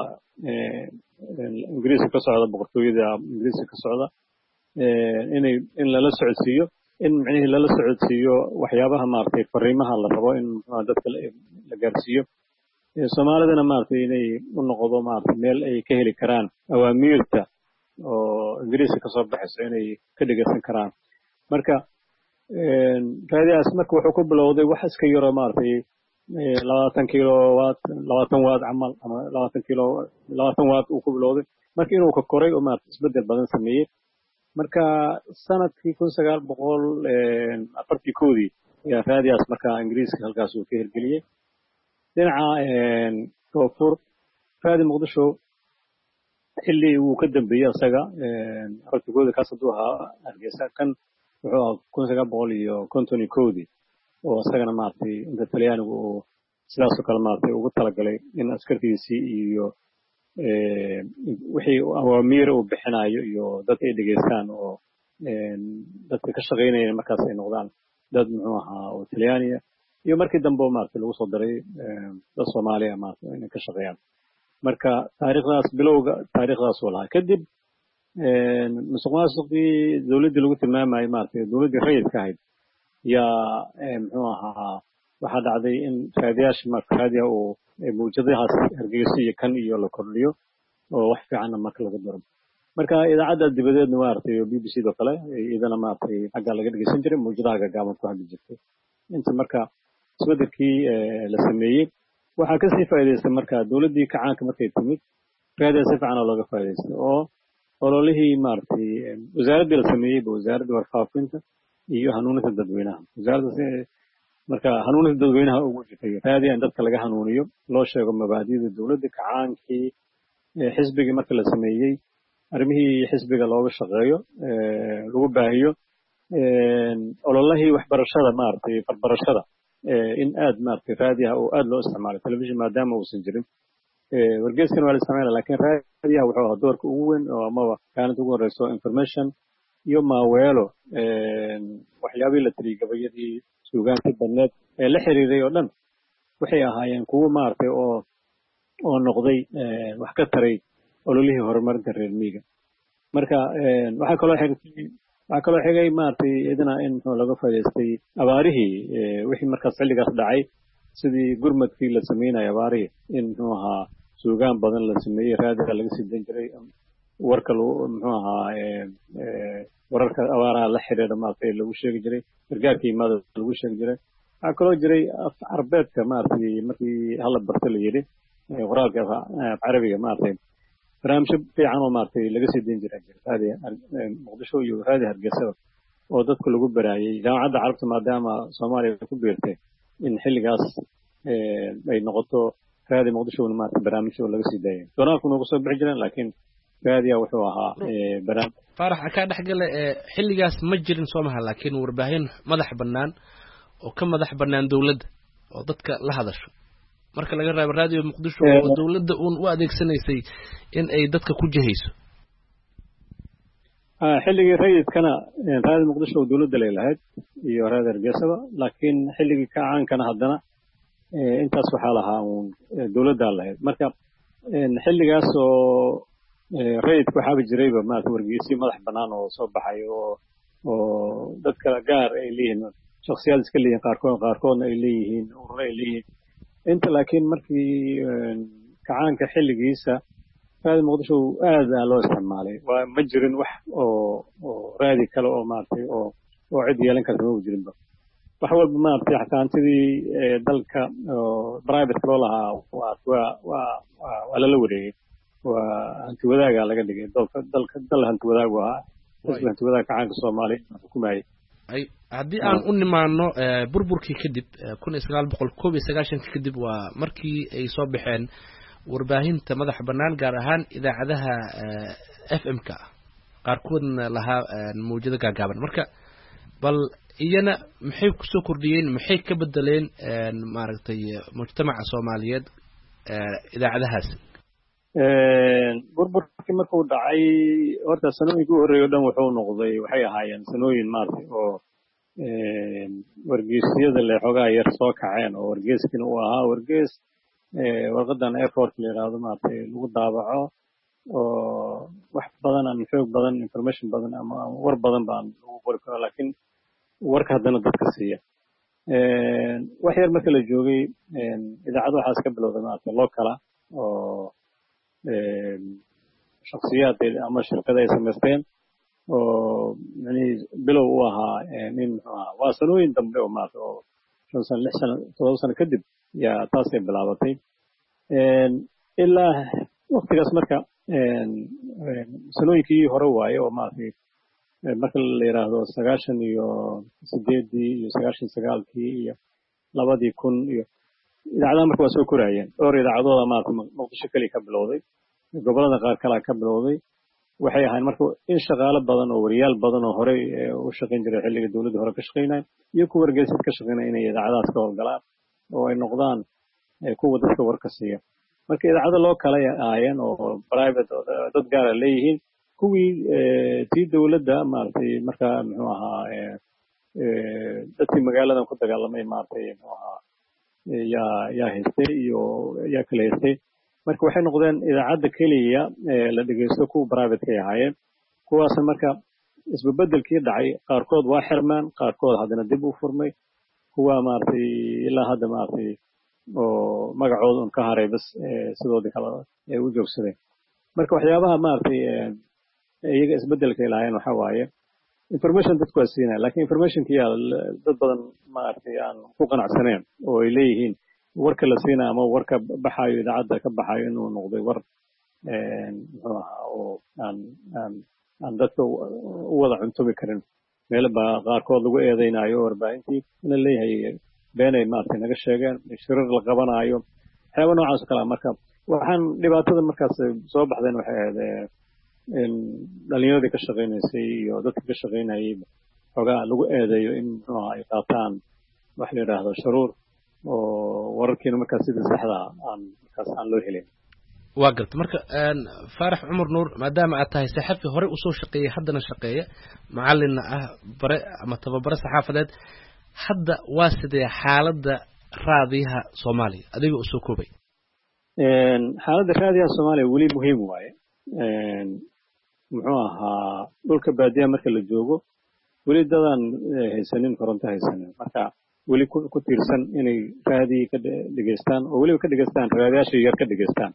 Speaker 3: Ingiriiska ka socda boqortooyada Ingiriiska ka socda inay in la socodsiiyo in macnaheedu la socodsiiyo waxyaabaha maartay fariimaha la rabo in dadka la gaarsiiyo Soomaalidana maartay inay u noqdo maartay meel ay ka heli karaan awaamiirta oo Ingiriiska ka soo baxayso inay ka dhageysan karaan marka ee raadiyaas marka wuxuu ku bilowday wax iska yaro maartay labaatan kilowatt labaatan watt amal ama labaatan kilo labaatan watt uu ku bilowday marka inuu ka koray oo maartay isbedel badan sameeyay marka sanadkii kun sagaal boqol afartan iyo kow ya raadiyaas marka Ingiriiska halkaas uu ka hirgeliyay dhinaca ee koonfur raadiyo Muqdisho xilli uu ka dambeeyay asaga ee hortagooda ka soo ahaa Hargeysa kan wuxuu kun sagaal boqol iyo konton iyo kow oo asagana maartay inta Talyaanigu uu sidaas oo kale maartay ugu talagalay in askartiisii iyo ee wixii awaamiir uu bixinayo iyo dad ay dhageystaan oo ee dadka ka shaqeynaya markaas ay noqdaan dad muxuu ahaa oo Talyaaniga iyo markii dambe maaragtay lagu soo daray dad Soomaaliya maaragtay inay ka shaqeeyaan marka taariikhdaas bilowga taariikhdaas oo lahaa kadib musuqmaasuqii dawladda lagu tilmaamay maaragtay dawladda rayidka ahayd yaa muxuu ahaa waxaa dhacday in raadiyaasha marka raadiya uu mawjadahaas hargeysa iyo kan iyo la kordhiyo oo wax fiican marka lagu daro marka idaacadda dibadeedna maaragtay B B C do kale idana maaragtay xagga laga dhageysan jiray mawjadaha gaaban ku hadli jirtay inta marka isbedelkii la sameeyey waxaa kasii faa'iidaystay marka dawladdii kacaanka markay timid raadiya si fiican looga faa'iidaystay oo ololihii maaragtay wasaaraddii la sameeyey wasaaradda warfaafinta iyo hanuuninta dadweynaha wasaaradda marka hanuuninta dadweynaha ugu jirtay raadiya in dadka laga hanuuniyo loo sheego mabaadi'da dawladda kacaankii xisbigii marka la sameeyey arrimihii xisbiga looga shaqeeyo lagu baahiyo ololahii waxbarashada maaragtay farbarashada in aad maaragtay raadiyaha oo aad loo isticmaalo television maadaama uusan jirin wargeyskan waa la isticmaala laakiin raadiyaha wuxuu ahaa doorka ugu weyn oo amaba kaalinta ugu horeyso information iyo maaweelo waxyaabihii la tiriyey gabayadii suugaantii badneed ee la xiriiray oo dhan waxay ahaayeen kuwo maaragtay oo oo noqday wax ka taray ololihii horumarinta reer miyiga marka waxaa kaloo xigtay waxaa kaloo xigay maaragtay idina in muxuu laga faa'iidaystay abaarihii wixii markaas xilligaas dhacay sidii gurmadkii la sameynaya abaarihii in muxuu ahaa suugaan badan la sameeyey raadiga laga sii dan jiray warka muxuu ahaa wararka abaaraha la xiriira maaragtay lagu sheegi jiray gargaarkii imaada lagu sheegi jiray waxaa kaloo jiray af carbeedka maaragtay markii hala barto la yidhi qoraalka af carabiga maaragtay barnaamijyo fiican oo maaragtay laga sii dayn jiray raadiga muqdisho iyo raadiga hargeysa oo dadku lagu baraayay jaamacadda carabta maadaama Soomaaliya ku beertay in xilligaas ay noqoto raadiga muqdisho maaragtay barnaamijyo laga sii daayay doonaalku nagu soo bixi jireen laakiin raadiga wuxuu ahaa barnaamij
Speaker 12: farax ka dhaxgale xilligaas ma jirin Soomaaliya laakiin warbaahin madax bannaan oo ka madax bannaan dawladda oo dadka la hadasho marka laga reebo raadiyo muqdisho oo dawladda uun u adeegsanaysay in ay dadka ku jahayso
Speaker 3: ah xilligii rayidkana raadiyo muqdisho dawladda leeyahay iyo raadiyo hargeysa laakiin xilligii kacaankana haddana intaas waxaa lahaa uun dawladda lahayd marka xilligaas oo rayidku waxaaba jirayba maaragtay wargeysi madax bannaan oo soo baxay oo oo dad kala gaar ay leeyihiin shakhsiyaad iska leeyihiin qaarkood qaarkoodna ay leeyihiin ururo ay leeyihiin inta laakiin markii kacaanka xilligiisa raadi muqdisho aad loo isticmaalay waa ma jirin wax oo oo raadi kale oo maaragtay oo oo cid yeelan karta ma jirinba wax walba maaragtay xasaantidii dalka oo private loo lahaa waa waa waa lala wareegay waa hanti wadaaga laga dhigay dalka dalka dal hanti wadaag waa hanti wadaag kacaanka Soomaaliya xukumayay
Speaker 12: ay haddii aan u nimaano burburkii kadib kun iyo sagaal boqol koob iyo sagaashan kadib waa markii ay soo baxeen warbaahinta madax bannaan gaar ahaan idaacadaha F M ka qaarkoodna lahaa mawjado gaagaaban marka bal iyana maxay ku soo kordhiyeen maxay ka bedeleen maaragtay mujtamaca Soomaaliyeed idaacadahaas
Speaker 3: burburkii markuu dhacay horta sanooyinkii u horreeyay oo dhan wuxuu noqday waxay ahaayeen sanooyin maaragtay oo wargeysyada le xoogaa yar soo kaceen oo wargeyskina uu ahaa wargeys warqadan airport la yidhaahdo maaragtay lagu daabaco oo wax badan ama xoog badan information badan ama war badan baan lagu qori karo laakiin warka haddana dadka siiya wax yar marka la joogay idaacadda waxaa iska bilowday maaragtay loo kala oo shakhsiyaad ama shirkada ay samaysteen oo yani bilow u ahaa nin muxuu ahaa waa sanooyin dambe oo maaragtay oo shan sano lix sano todoba sano kadib yaa taasay bilaabatay ilaa waktigaas marka sanooyinkii hore waaye oo maaragtay marka la yidhaahdo sagaashan iyo sideedii iyo sagaashan sagaalkii iyo labadii kun iyo idaacadaha marka waa soo korayeen dhowr idaacadooda maaragtay muqdisho keliya ka bilowday gobolada qaar kalaa ka bilowday waxay ahayn marka in shaqaale badan oo wariyaal badan oo horey u shaqayn jiray xilliga dawladda hore ka shaqaynaya iyo kuwa wargeysyada ka shaqaynaya inay idaacadahaas ka howlgalaan oo ay noqdaan kuwa dadka warka siiya marka idaacado loo kala ahaayeen oo private oo dad gaara leeyihiin kuwii tii dawladda maaragtay markaa muxuu ahaa dadkii magaaladan ku dagaalamay maaragtay yaa yaa haystay iyo yaa kala haystay marka waxay noqdeen idaacadda keliya la dhegeysto kuwa private-ka ay ahaayeen kuwaasna marka isbeddelkii dhacay qaarkood waa xirmaan qaarkood haddana dib u furmay kuwa maaragtay ilaa hadda maaragtay oo magacooda un ka haray bas sidoodii kale ay u joogsadeen marka waxyaabaha maaragtay iyaga isbeddelka ay lahaayeen waxaa waaye information dadku waa siinaya laakiin informationkiyaa dad badan maaragtay aan ku qanacsaneen oo ay leeyihiin warka la siinaya ama warka baxayo idaacadda ka baxayo inuu noqday war muxuu ahaa oo aan aan aan dadka u wada cuntubi karin meelo baa qaarkood lagu eedeynayo warbaahintii ina leeyahay beenay maaragtay naga sheegeen shirar la qabanaayo waxyaaba noocaas oo kale marka waxaan dhibaatada markaas soo baxdeen waxay ahayd dhalinyaradii ka shaqaynaysay iyo dadka ka shaqaynayay xoogaa lagu eedeeyo in muxuu ahaa ay qaataan wax la yidhaahdo sharuur oo wararkiina markaas sidii saxda aan markaas aan loo helin
Speaker 12: waa garta marka faarax cumar nuur maadaama aad tahay saxafi horey usoo shaqeeyey haddana shaqeeya macalinna ah bare ama tababare saxaafadeed hadda waa sidee xaaladda raadiyaha soomaaliya adiga usoo koobay
Speaker 3: xaaladda raadiyaha soomaaliya weli muhiim waaye muxuu ahaa dhulka baadiyaha marka la joogo weli dadaan haysanin koronto haysanin marka weli ku tiirsan inay raadiyi ka dhegeystaan oo weliba ka dhegeystaan raadiyaasha yar ka dhegeystaan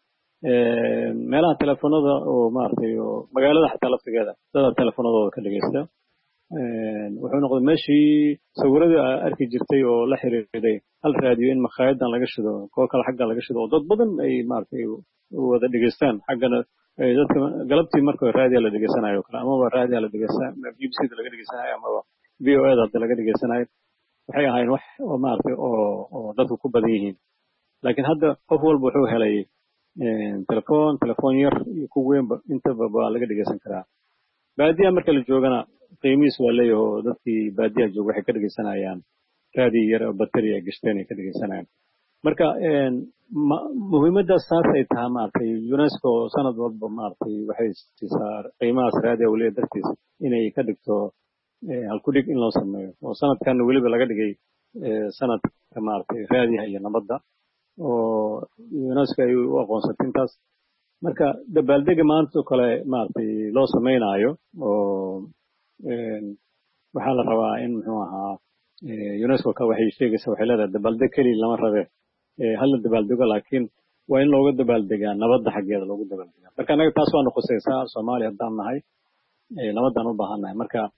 Speaker 3: meelaha telefoonada oo maaragtay oo magaalada xataa laftigeeda dada telefoonadooda ka dhegeysta wuxuu noqday meeshii sawiradii arki jirtay oo la xiriiray hal raadiyo in makhaayaddan laga shido koo kale xaggan laga shido oo dad badan ay maaragtay wada dhegeystaan xaggana dadka galabtii marka raadiya la dhegeysanayo kale amaba raadiya la dhegeysan b b c da laga dhegeysanayo amaba v o a da hadda laga dhegeysanayo waxay ahaayeen wax oo maaragtay oo oo dadku ku badan yihiin laakiin hadda qof walba wuxuu helay telefoon telefoon yar iyo ku weynba intaba waa laga dhegeysan karaa baadiyaha marka la joogana qiimihiis waa leeyahay oo dadkii baadiyaha jooga waxay ka dhegeysanayaan raadiyo yar oo bateri ay gashteen ay ka dhegeysanayaan marka muhiimaddaas saas ay tahay maaragtay unesco sanad walba maaragtay waxay siisaa qiimahaas raadiyo weliba dartiis inay ka dhigto halkudhig in loo sameeyo oo sanadkan weliba laga dhigay sanadka maaragtay raadiyaha iyo nabadda oo unesco ay u aqoonsatay intaas marka dabaaldega maanta oo kale maaragtay loo sameynaayo oo waxaa la rabaa in muxuu ahaa unesco ka waxay sheegaysaa waxay leedahay dabaaldeg keliya lama rabe hala dabaaldego laakiin waa in looga dabaaldegaa nabadda xaggeeda loogu dabaaldegaa marka anaga taas waa noqosaysaa soomaaliya haddaan nahay nabadaan u baahan nahay marka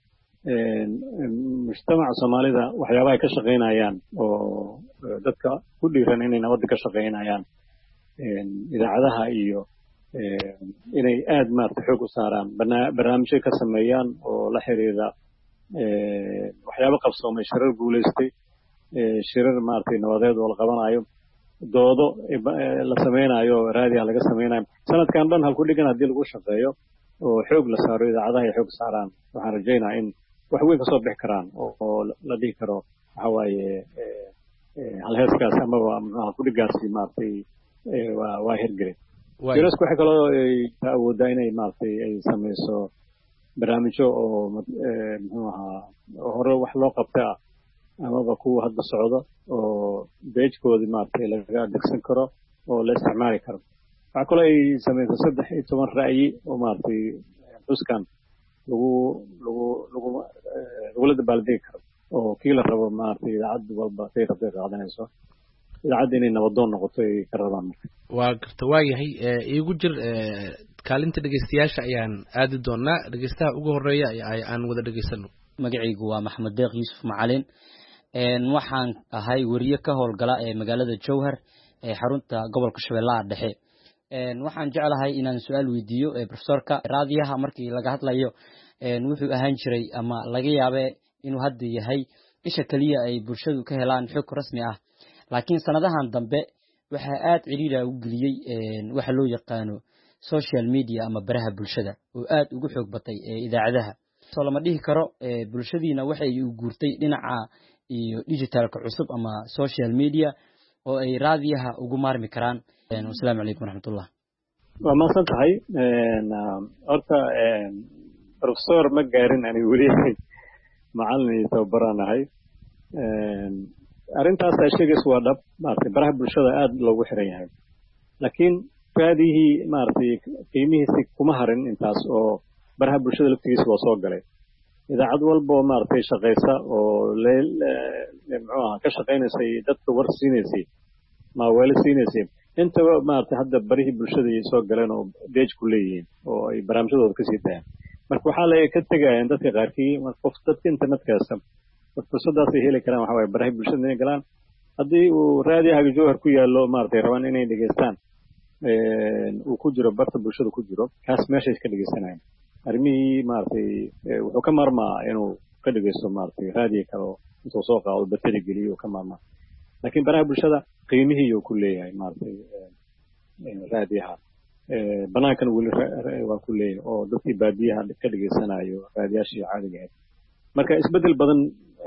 Speaker 3: mujtamaca soomaalida waxyaabaha ay ka shaqaynayaan oo dadka ku dhiiran inay nabadda ka shaqaynayaan idaacadaha iyo inay aad maaragtay xoog u saaraan barnaamijyo ka sameeyaan oo la xiriira waxyaabo qabsoomay shirar guulaystay shirar maaragtay nabadeed oo la qabanayo doodo la sameynayo raadiyaha laga sameynayo sanadkan dhan halku dhigan haddii lagu shaqeeyo oo xoog la saaro idaacadaha ay xoog saaraan waxaan rajaynaha in wax weyn kasoo bixi karaan oo la dhihi karo waxa waaye halheeskaas amaba muxuaha kudhigaasi maaragtay waa waa hirgelin unesco waxay kaloo ka awoodaa inay maaragtay ay sameyso barnaamijyo oo muxuu ahaa hore wax loo qabta ah amaba kuwa hadda socdo oo beejkoodii maaragtay laga degsan karo oo la isticmaali karo waxaa kaloo ay sameyso saddex iyo toban ra'yi oo maaragtay xuskan lagu lagu lagu lagula dabaaldegi karo oo kii la rabo maaragtay idaacad walba kay rabtay qaadanayso idaacadda inay nabadoon noqoto ay ka rabaan marka
Speaker 12: waa garta waa yahay iigu jir kaalinta dhegeystayaasha ayaan aadi doonaa dhegeystaha ugu horeeya aan wada dhegeysano
Speaker 13: magacaygu waa maxamed deeq yuusuf macalin waxaan ahay weriye ka howlgala ee magaalada jowhar ee xarunta gobolka shabeellaha dhexe waxaan jeclahay inaan su-aal weydiiyo profesorka raadiyaha markii laga hadlayo wuxuu ahaan jiray ama laga yaabe inuu hadda yahay isha keliya ay bulshadu ka helaan xog rasmi ah laakiin sanadahan dambe waxaa aad ciriira u geliyey waxa loo yaqaano social media ama baraha bulshada oo aad ugu xoog batay idaacadaha soo lama dhihi karo bulshadiina waxay u guurtay dhinaca iyo digitalka cusub ama social media oo ay raadiyaha ugu maarmi karaan wassalaamu calaykum waraxmatullah
Speaker 3: waa mahadsan tahay horta professor ma gaarin ani weli macallin tababaranahay arrintaas ay sheegayso waa dhab maartay baraha bulshada aad loogu xiran yahay laakiin raadihii maartay qiimihiisa kuma harin intaas oo baraha bulshada laftigiisa waa soo galay idaacad walba oo maartay shaqeysa oo leel muxuu ahaa ka shaqeynaysay dadka war siinaysay ma weel siinaysay inta maartay hadda barihii bulshada ay soo galeen oo page ku leeyihiin oo ay barnaamijyadooda ka sii taayaan marka waxaa la ka tagayaan dadka qaarkii qof dadka internetka fursadaas ay heli karaan waxa waaye baraha bulshada inay galaan haddii uu raadiyaha jowhar ku yaallo maartay rabaan inay dhegeystaan uu ku jiro barta bulshada ku jiro kaas meesha iska dhegeysanayaan arrimihii maartay wuxuu ka maarmaa inuu ka dhegeysto maartay raadiyo kale oo intuu soo qaado bateri geliyo ka maarmaa laakiin baraha bulshada qiimihii uu ku leeyahay maartay raadiyaha banaankan weli waa ku leeyahay oo dadkii baadiyaha ka dhegeysanayo raadiyaashii caadiga ahayd marka isbedel badan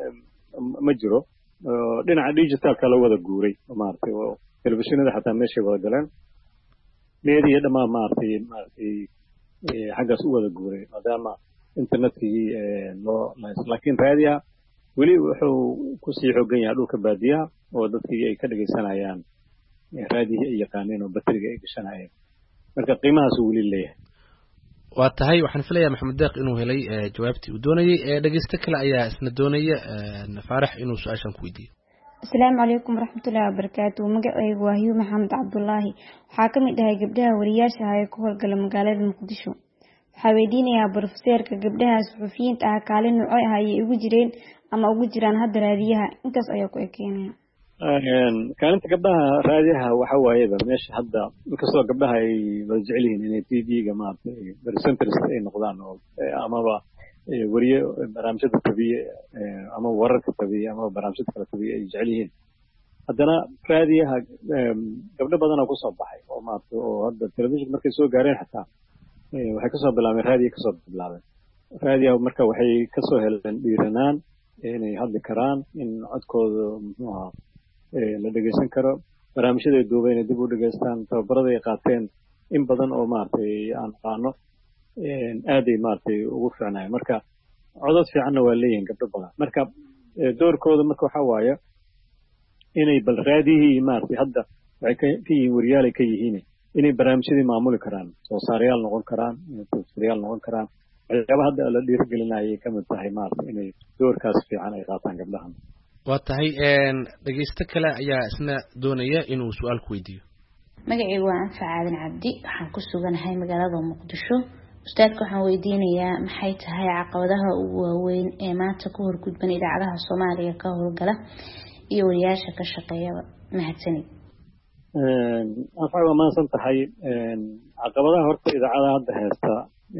Speaker 3: ma jiro dhinaca digitalka la wada guuray maartay oo telefishinada xataa meeshay wada galeen meediya dhammaan maartay maartay xaggaas u wada guuray maadaama internetkii loo laakiin raadiyaha weli wuxuu kusii xoogan yahay dhulka baadiyaha oo dadkii ay ka dhegeysanayaan raadiyihii ay yaqaaneen oo bateriga ay gashanayeen marka qiimahaas uu weli leeyahay
Speaker 12: waa tahay waxaan filayaa maxamed deeq inuu helay jawaabtii uu doonayay dhegeysto kale ayaa isna doonaya faarax inuu su-aashan ku weydiiyo
Speaker 14: asalaamu calaykum waraxmatullaahi wabarakaatu magacaygu waa hiyu maxamed cabdulaahi waxaa ka mid ahay gabdhaha wariyaasha ah ee ku howlgala magaalada muqdisho waxaa weydiinayaa brofeseerka gabdhaha suxufiyiinta ah kaalin noocyo ah ayay ugu jireen ama ugu jiraan hadda raadiyaha intaas ayaa ku ekeenaya
Speaker 3: kaalinta gabdhaha raadiyaha waxa waayeba meesha hadda inkastoo gabdhaha ay wada jecel yihiin inay t v-ga maaragtay centrist ay noqdaan oo amaba wariye barnaamijyada tabiye ama wararka tabiye ama barnaamijyada kala tabiye ay jecel yihiin haddana raadiyaha gabdho badanaa kusoo baxay oo maaragtay oo hadda telefishinka markay soo gaareen xataa waxay kasoo bilaabeen raadiya kasoo bilaabeen raadiyaha marka waxay kasoo heleen dhiiranaan inay hadli karaan in codkooda muxuu ahaa la dhegeysan karo barnaamijyada ay duubeen inay dib u dhegeystaan tababarada ay qaateen in badan oo maaragtay aan qaano aaday maaragtay ugu fiicnaayeen marka codad fiicanna waa leeyihiin gabdho badan marka doorkooda marka waxaa waaye inay bal raadiyihii maaragtay hadda waxay ka yihiin wariyaalay ka yihiin inay barnaamijyadii maamuli karaan soo saarayaal noqon karaan tafsirayaal noqon karaan waxyaaba hadda la dhiirigelinayay ka mid tahay maaragtay inay doorkaas fiican ay qaataan gabdhahan
Speaker 12: waa tahay dhegeysto kale ayaa isna doonaya inuu su-aal ku weydiiyo
Speaker 15: magacaygu waa anfac aadan cabdi waxaan ku suganahay magaalada muqdisho ustaadka waxaan weydiinayaa maxay tahay caqabadaha ugu waaweyn ee maanta ku horgudban idaacadaha soomaaliya ka howlgala iyo wariyaasha ka shaqeeyaba mahadsanid
Speaker 3: anfac waa mahadsan tahay caqabadaha horta idaacadaha hadda heesta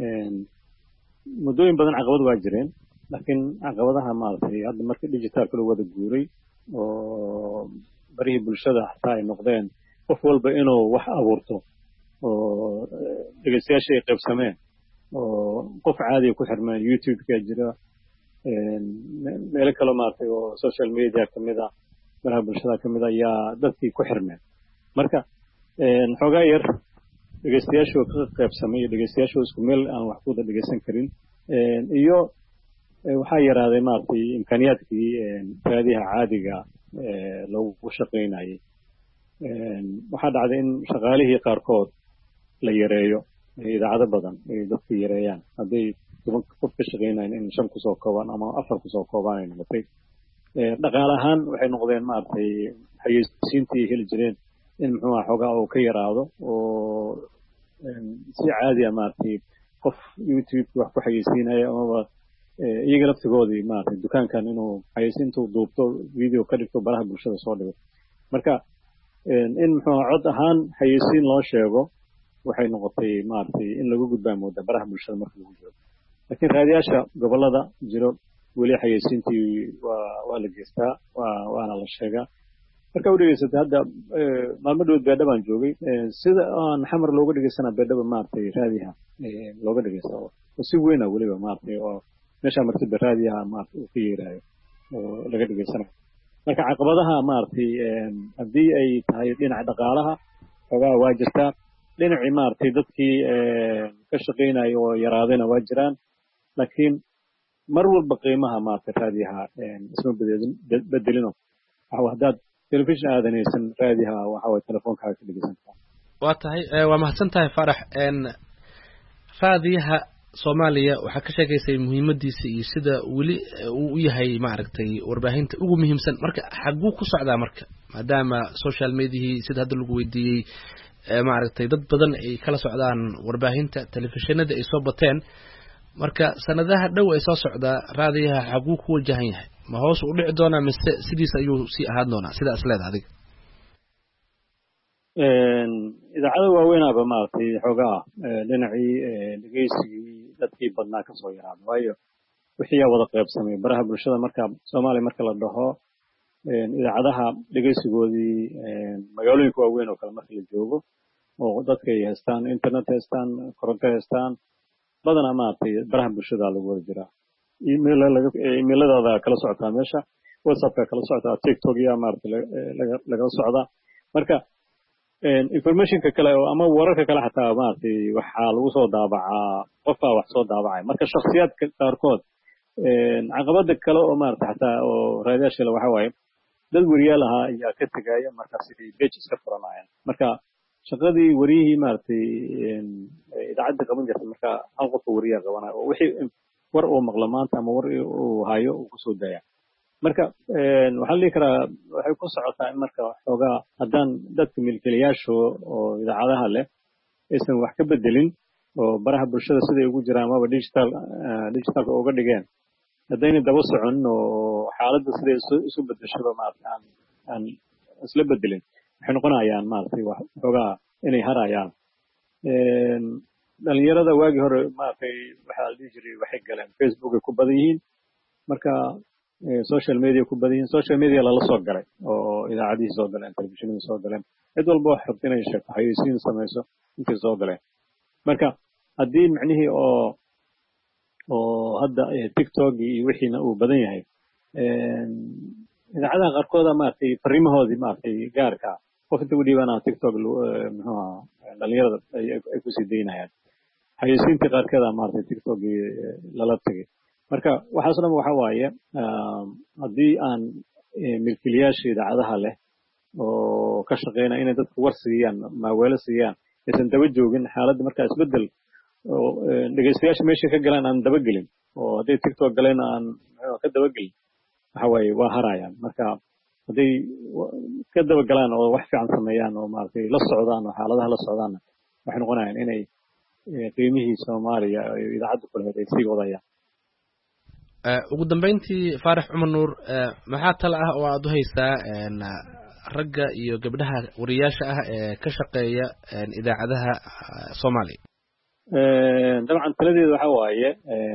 Speaker 3: muddooyin badan caqabad waa jireen laakiin caqabadaha maaragtay hadda marka digitalka lagu wada guuray oo barihii bulshada xataa ay noqdeen qof walba inuu wax abuurto oo dhegeystayaasha ay qaybsameen oo qof caadiya ku xirmeen youtube-ka jira meelo kale maaragtay oo social media kamid ah baraha bulshada kamid ah ayaa dadkii ku xirmeen marka xoogaa yar dhegeystayaashoo ka qaybsamay iyo dhegeystayaashoo isku meel aan wax kuwada dhegeysan karin iyo waxaa yaraaday maaragtay imkaaniyaadkii raadiyaha caadiga loogu shaqaynayay waxaa dhacday in shaqaalihii qaarkood la yareeyo idaacado badan ay dadka yareeyaan hadday toban qof ka shaqaynayaan in shan kusoo koobaan ama afar kusoo koobaan ay noqotay dhaqaale ahaan waxay noqdeen maaragtay xayeysiintii heli jireen in muxuu aha xoogaa uu ka yaraado oo si caadi ah maaragtay qof youtube wax ku xayeysiinaya amaba iyaga laftigoodii maaragtay dukaankan inuu xayeysiintuu duubto video ka dhigto baraha bulshada soo dhigo marka in muxuu aha cod ahaan xayeysiin loo sheego waxay noqotay maaragtay in lagu gudbaa mooda baraha bulshada marka lagu jiro laakiin raadiyaasha gobolada jiro weli xayeysiintii waa waa la geystaa waa waana la sheegaa marka u dhegeysatay hadda maalmo dhawood beedha baan joogay sida aan xamar looga dhegeysanaa beedhaba maaragtay raadiyaha looga dhegeysta oo si weyna weliba maaragtay oo meeshaa martiba raadiyaha maaragtay uu ka yeeraayo oo laga dhegeysanayo marka caqabadaha maaragtay haddii ay tahay dhinaca dhaqaalaha xoogaa waa jirtaa dhinacii maaragtay dadkii ka shaqaynayo oo yaraadayna waa jiraan laakiin mar walba qiimaha maaragtay raadiyaha isma bedelin bedelino waxa haddaad telefishin aadanaysan raadiyaha waxa way telefoonkaaga ka dhegeysantaa
Speaker 12: waa tahay waa mahadsan tahay Faarax raadiyaha Soomaaliya waxa ka sheegaysay muhiimadiisa iyo sida wali uu u yahay maaragtay warbaahinta ugu muhiimsan marka xaguu ku socdaa marka maadaama social media sida hadda lagu weydiiyay maaragtay dad badan ay kala socdaan warbaahinta telefishinada ay soo bateen marka sanadaha dhow ay soo socdaa raadiyaha xaguu ku wajahan yahay ma hoos u dhici doonaa mise sidiisa ayuu sii ahaan doonaa sida asleed adiga
Speaker 3: een idaacada waaweynaaba maaragtay xogaa dhinacii dhegeysigii dadkii badnaa ka soo yaraaday waayo wixii wada qaybsamay baraha bulshada marka Soomaaliya marka la dhaho idaacadaha dhegeysigoodii magaalooyinka waaweyn oo kale marka la joogo oo dadka ay haystaan internet haystaan koronto haystaan badanaa maaragtay baraha bulshada lagu wada jiraa email laga emailada kala socotaa meesha WhatsApp kala socotaa TikTok iyo maaragtay laga laga socdaa marka informationka kale ama wararka kale xataa maartay waxa lagu soo daabacaa qofka wax soo daabacay marka shakhsiyaadka qaarkood een caqabada kale oo maartay xataa oo raadiyaasha waxa waaye dad wariyaal ah ayaa ka tagaya marka sidii pages ka furanayaan marka shaqadii wariyihii maartay idaacada qaban jirtay marka hal qof wariyaa qabanay oo wixii war oo maqla maanta ama war uu hayo uu ku soo daya marka een waxa la karaa waxay ku socotaa in marka xogaa haddaan dadka milkiilayaashu oo idaacadaha leh aysan wax ka bedelin oo baraha bulshada sida ugu jiraan ama digital digital uga dhigeen haddayna daba socon oo xaaladda sida isu bedesho maartay aan aan isla bedelin waxay noqonayaan maartay wax xogaa inay harayaan een dhalinyarada waagi hore maartay waxa la jiray waxay galeen Facebook ku badan yihiin marka social media ku badan yihiin social media la soo galay oo idaacadihi soo galeen telefishinada soo galeen cid walba wax xubinay sheeko haysiin samayso intii soo galeen marka haddii macnihii oo oo hadda TikTok iyo wixiina uu badan yahay een idaacadaha qaarkood maartay fariimahoodii maartay gaarka qof inta u dhiibana TikTok muxuu dhalinyarada ay ku sii deynayaan haysiintii qaarkeeda maartay TikTok lala tagay marka waxaas dhan waxa waaye haddii aan milkiilayaasha idaacadaha leh oo ka shaqeynaya inay dadku war siiyaan maaweelo siiyaan aysan daba joogin xaaladda marka isbedel oo dhegeystayaasha meesha ka galaan aan daba gelin oo haddii TikTok galeen aan ka daba gelin waxa waaye waa harayaan marka haddii ka daba galaan oo wax fiican sameeyaan oo maaragtay la socdaan oo xaaladaha la socdaan waxay noqonayaan inay qiimihii Soomaaliya idaacadda kale ay sii wadayaan
Speaker 12: ugu dambeyntii Faarax Cumar Nuur maxaa tala ah oo aad u haysaa ragga iyo gabdhaha wariyaasha ah ee ka shaqeeya idaacadaha Soomaaliya
Speaker 3: ee dabcan taladeedu waxa waaye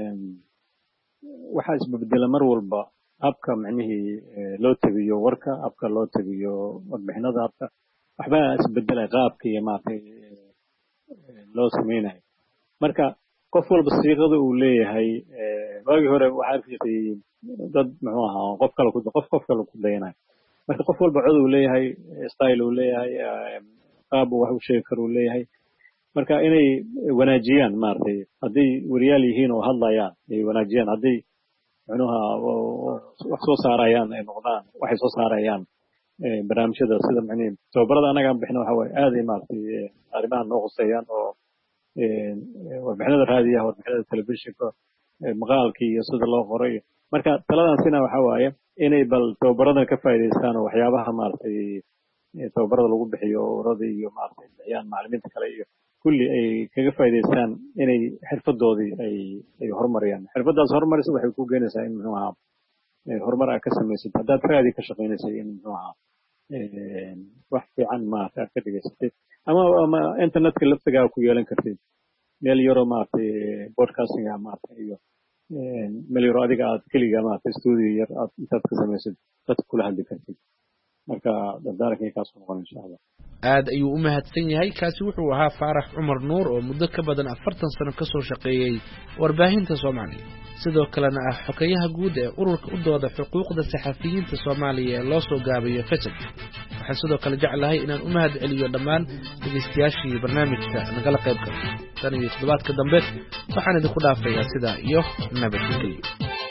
Speaker 3: waxa isbedela mar walba habka macnihii loo tabiyo warka habka loo tabiyo warbixinada habka waxba isbedela qaabka iyo maartay loo sameeyay marka qof walba siiqada uu leeyahay waagi hore waxa jirtay dad muxuu ahaa qof kale ku qof qof kale ku dayanay marka qof walba cod uu leeyahay style uu leeyahay qaab wax uu sheeg karo uu leeyahay marka inay wanaajiyaan maartay haddii wariyaal yihiin oo hadlayaan ay wanaajiyaan haddii muxuuha wax soo saarayaan ay noqdaan waxay soo saarayaan barnaamijyada sida macnii tababarada anaga aan bixino waxa waaye aad ay maartay arrimahan noo quseeyaan oo warbixinada raadiyaha warbixinada telefishinka maqaalkii iyo sida loo qoray marka taladaasina waxa waaye inay bal tababarada ka faa'iideystaan oo waxyaabaha maartay tababarada lagu bixiyo urada iyo maartay bixiyaan macallimiinta kale iyo kulli ay kaga faa'iideystaan inay xirfadoodii ay ay horumariyaan xirfadaas horumarisa waxay ku keenaysaa in muxuu ahaa horumar aad ka samaysid haddaad raadi ka shaqeynaysay in muxuu ahaa wax fiican maartay aad ka dhigaysatay ama ama internetka laftigaa ku yeelan kartid meel yaro maartay broadcasting maartay iyo meel yaro adiga aad keliga maartay studio yar aad intaad ka samaysid dad kula hadli kartid marka dadaalkay kaas ku noqon insha Allah
Speaker 12: aad ayuu u mahadsan yahay kaasi wuxuu ahaa Faarax Cumar Nuur oo muddo ka badan afartan sano ka soo shaqeeyay warbaahinta Soomaaliya sidoo kalena ah xogayaha guud ee ururka u dooda xuquuqda saxafiyiinta Soomaaliya ee loo soo gaabiyo F A T F waxaan sidoo kale jeclahay inaan u mahad celiyo dhammaan dhageystayaashii barnaamijka nagala qayb galay tan iyo toddobaadka dambe waxaan idinku dhaafayaa sida iyo nabadgelyo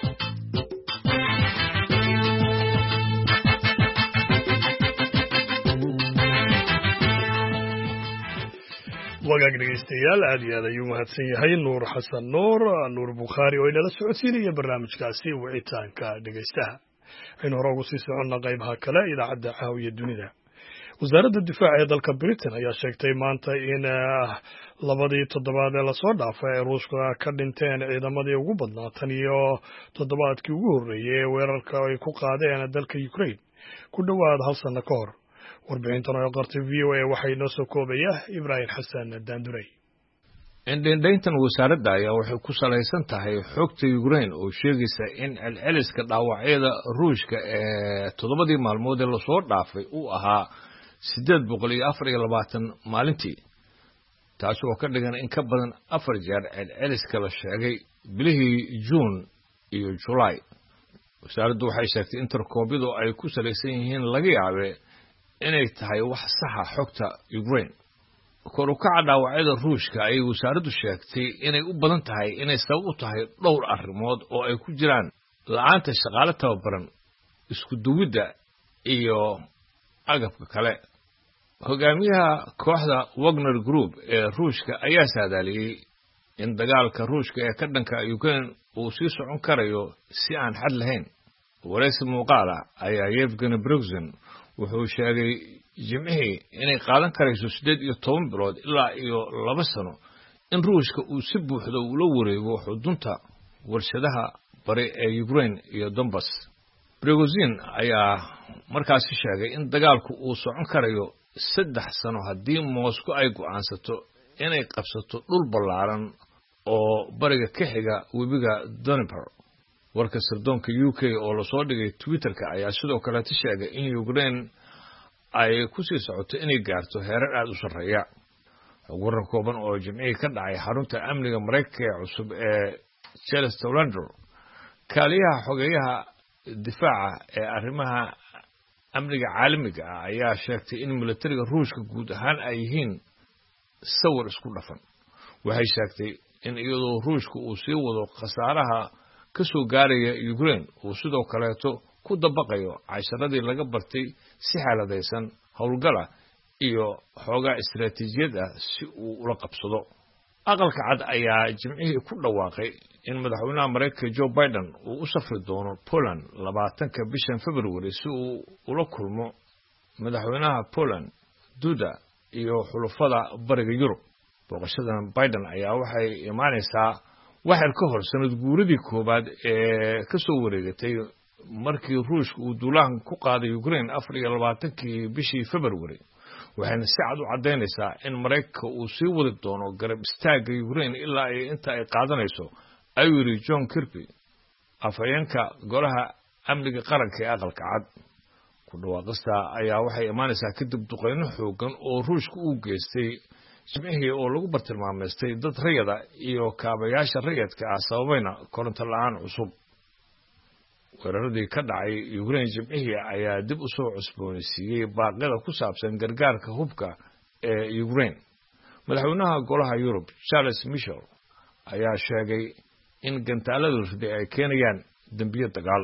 Speaker 1: wagaag dhegeystayaal aad iyo aad ayuu mahadsan yahay nuur xasan nuur nuur bukhaari oo inala socodsiinaya barnaamijkaasi wicitaanka dhegeystaha aynu hore ugu sii soconna qaybaha kale idaacadda caawiya dunida wasaaradda difaaca ee dalka britain ayaa sheegtay maanta in labadii toddobaad ee lasoo dhaafay ay ruushka ka dhinteen ciidamadii ugu badnaa tan iyo toddobaadkii ugu horreeyey ee weerarka ay ku qaadeen dalka ukraine ku dhowaad hal sanno ka hor warbixintan oo qortay v o a waxay noo soo koobaya ibraahim xasan daandurey
Speaker 16: indhayntan wasaaradda ayaa waxay ku salaysan tahay xogta Ukraine oo sheegaysa in celceliska dhaawacyada ruushka ee toddobadii maalmood ee lasoo dhaafay uu ahaa siddeed boqol iyo afar iyo labaatan maalintii taas oo ka dhigan in ka badan afar jeer celceliska la sheegay bilihii Juun iyo July wasaaraddu waxay sheegtay in tarkoobyadu ay ku salaysan yihiin laga yaabee inay tahay wax saxa xogta Ukraine kor u kaca dhaawacyada ruushka ayay wasaaraddu sheegtay inay u badan tahay inay sabab u tahay dhowr arrimood oo ay ku jiraan la'aanta shaqaale tababaran isku duwidda iyo agabka kale hogaamiyaha kooxda Wagner Group ee ruushka ayaa saadaaliyey in dagaalka ruushka ee ka dhanka Ukraine uu sii socon karayo si aan xad lahayn waraysi muuqaal ah ayaa Yevgeny Prigozhin wuxuu sheegay jimcihii inay qaadan karayso siddeed iyo toban bilood ilaa iyo laba sano in ruushka uu si buuxda ula wareego xudunta warshadaha bari ee Ukraine iyo Donbas Prigozhin ayaa markaasi sheegay in dagaalku uu socon karayo saddex sano haddii Moscow ay go'aansato inay qabsato dhul ballaaran oo bariga ka xiga webiga Dnieper warka sirdoonka U K oo la soo dhigay Twitter-ka ayaa sidoo kale sheegay in Ukraine ay ku sii socoto inay gaarto heerar aad u sarreeya warar kooban oo jimcihii ka dhacay xarunta amniga Mareykanka ee cusub ee Chelsea Landor kaaliyaha xogeyaha difaaca ee arrimaha amniga caalamiga ah ayaa sheegtay in militariga ruushka guud ahaan ay yihiin sawir isku dhafan waxay sheegtay in iyadoo ruushka uu sii wado khasaaraha ka soo gaaraya Ukraine uu sidoo kaleeto ku dabaqayo casharadii laga bartay si xaaladaysan howlgala iyo xoogaa istiraatiijiyad ah si uu ula qabsado aqalka cad ayaa jimcihii ku dhawaaqay in madaxweynaha Mareykanka Joe Biden uu u safri doono Poland labaatanka bishan February si uu ula kulmo madaxweynaha Poland Duda iyo xulafada bariga Yurub booqashadan Biden ayaa waxay imaanaysaa waxay ka hor sanad guuradii koobaad ee ka soo wareegatay markii ruushka uu duulaan ku qaaday Ukraine afar iyo labaatankii bishii February waxayna si cad u cadeynaysaa in Mareykanka uu sii wadi doono garab istaagga Ukraine ilaa ay inta ay qaadanayso ayuu yiri John Kirby afhayeenka golaha amniga qaranka ee aqalka cad ku dhawaaqista ayaa waxay imaanaysaa kadib duqeyno xoogan oo ruushka uu geystay jimcihii oo lagu bartilmaameystay dad rayada iyo kaabayaasha rayadka ah sababayna koronto la'aan cusub weeraradii ka dhacay Ukraine jimcihii ayaa dib u soo cusboonaysiiyey baaqyada ku saabsan gargaarka hubka ee Ukraine madaxweynaha golaha Yurub Charles Michel ayaa sheegay in gantaalada Ruushka ay keenayaan dambiyo dagaal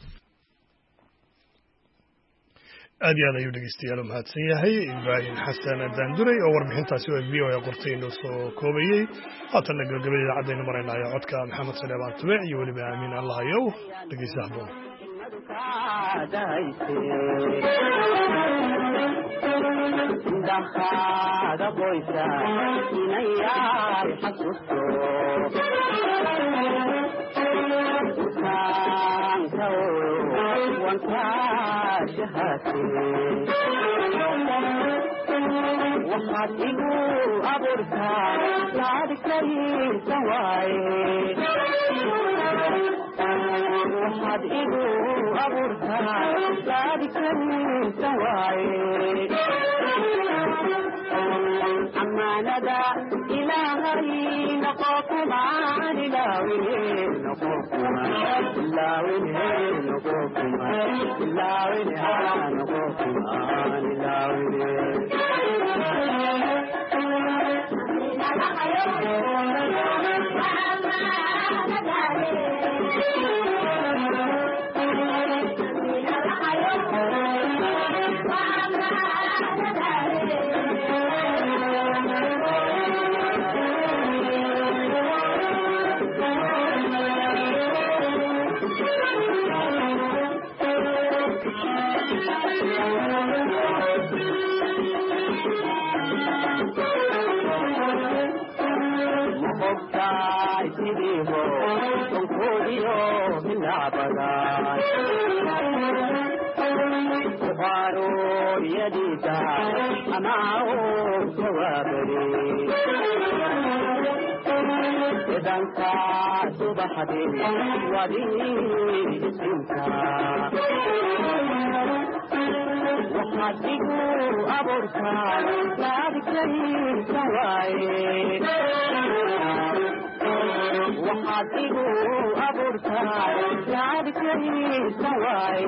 Speaker 1: aad iyo aad ayuu dhegeystayaal u mahadsan yahay ibraahim xasan daandurey oo warbixintaasi oo v o a qortay inoo soo koobayey haatanna gabagabada idaacadaynu maraynaayo codka maxamed saleebaan tube iyo weliba aamin allahayow dhegeysta habboon
Speaker 17: waxaad igu abuurtaa saadi kariisa waaye waxaad igu abuurtaa saadi kariisa waaye amaanada ilaahay noqo kumaan ilaawine noqo kumaan ilaawine noqo kumaan ilaawine haa noqo kumaan ilaawine مخبتاي تديبو تنقوديو بالعبدان بخارو يديتا أماو توابري إذن كاسو بحدي ودي اسمكا وحديكو أبوركا لا بكري سواي وحديكو أبوركا لا بكري سواي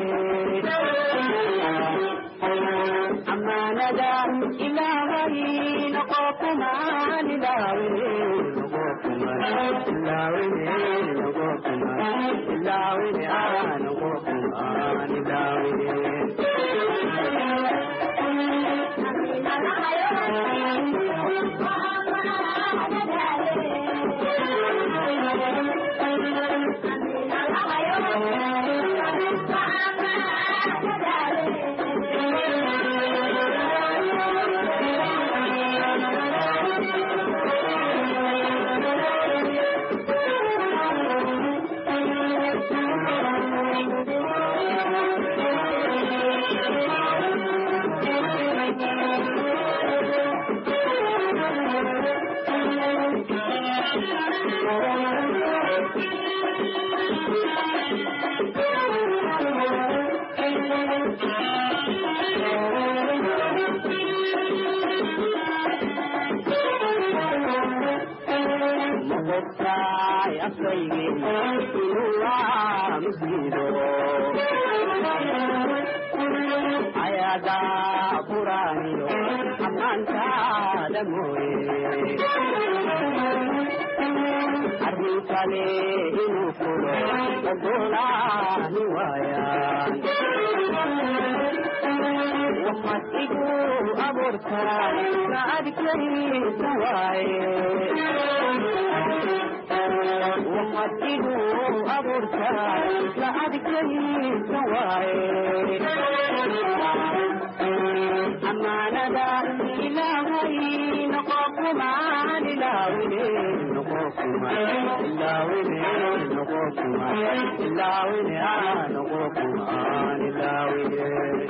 Speaker 17: أما ندى إلهي نقوكما للاوي نقوكما للاوي نقوكما للاوي آه نقوكما للاوي مخبتاي أفريقي إلوا مزيدو عيادا قرانيو أمانتا دموي أرهيكا لي إنو فلو وقولا نوايا وحسيكو أبوركا نادكي سواي وحسيكو أبوركا نادكي سواي أما ندى إلهي نقوكما للاوي نقوكما للاوي نقوكما للاوي آه نقوكما للاوي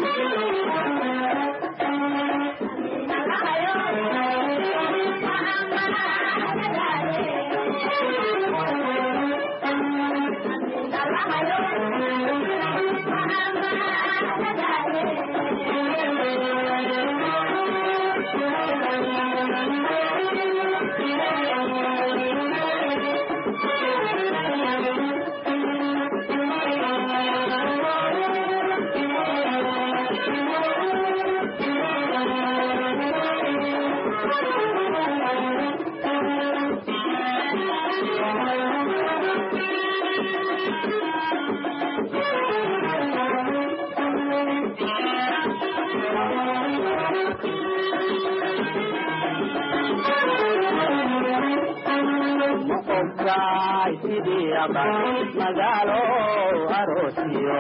Speaker 17: magalo arosiyo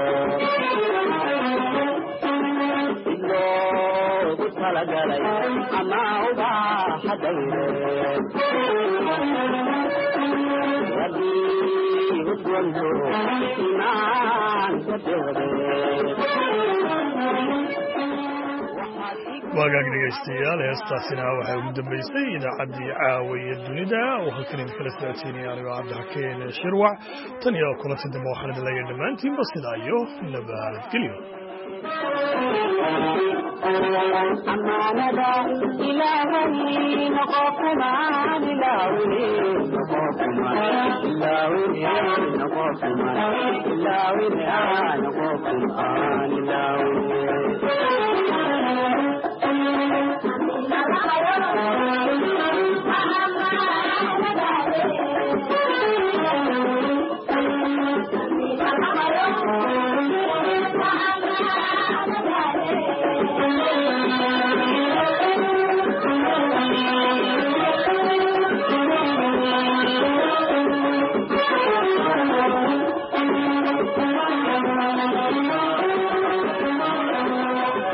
Speaker 17: ilo gutalagalay ama uba hadayre wadi udwanzo iman sabode
Speaker 1: waagaag dhegaystayaal heestaasina waxay ugu dambaysay idaacaddii caawiya dunida oo halkan idinkala socodsiinaya anigoo cabdixakeen shirwac tan iyo kulanti dambe waxaan idin leeyahay dhammaantiinba sidaa iyo nabadgelyo
Speaker 17: أمانة إلهي نقوكما للاوي نقوكما للاوي نقوكما للاوي نقوكما للاوي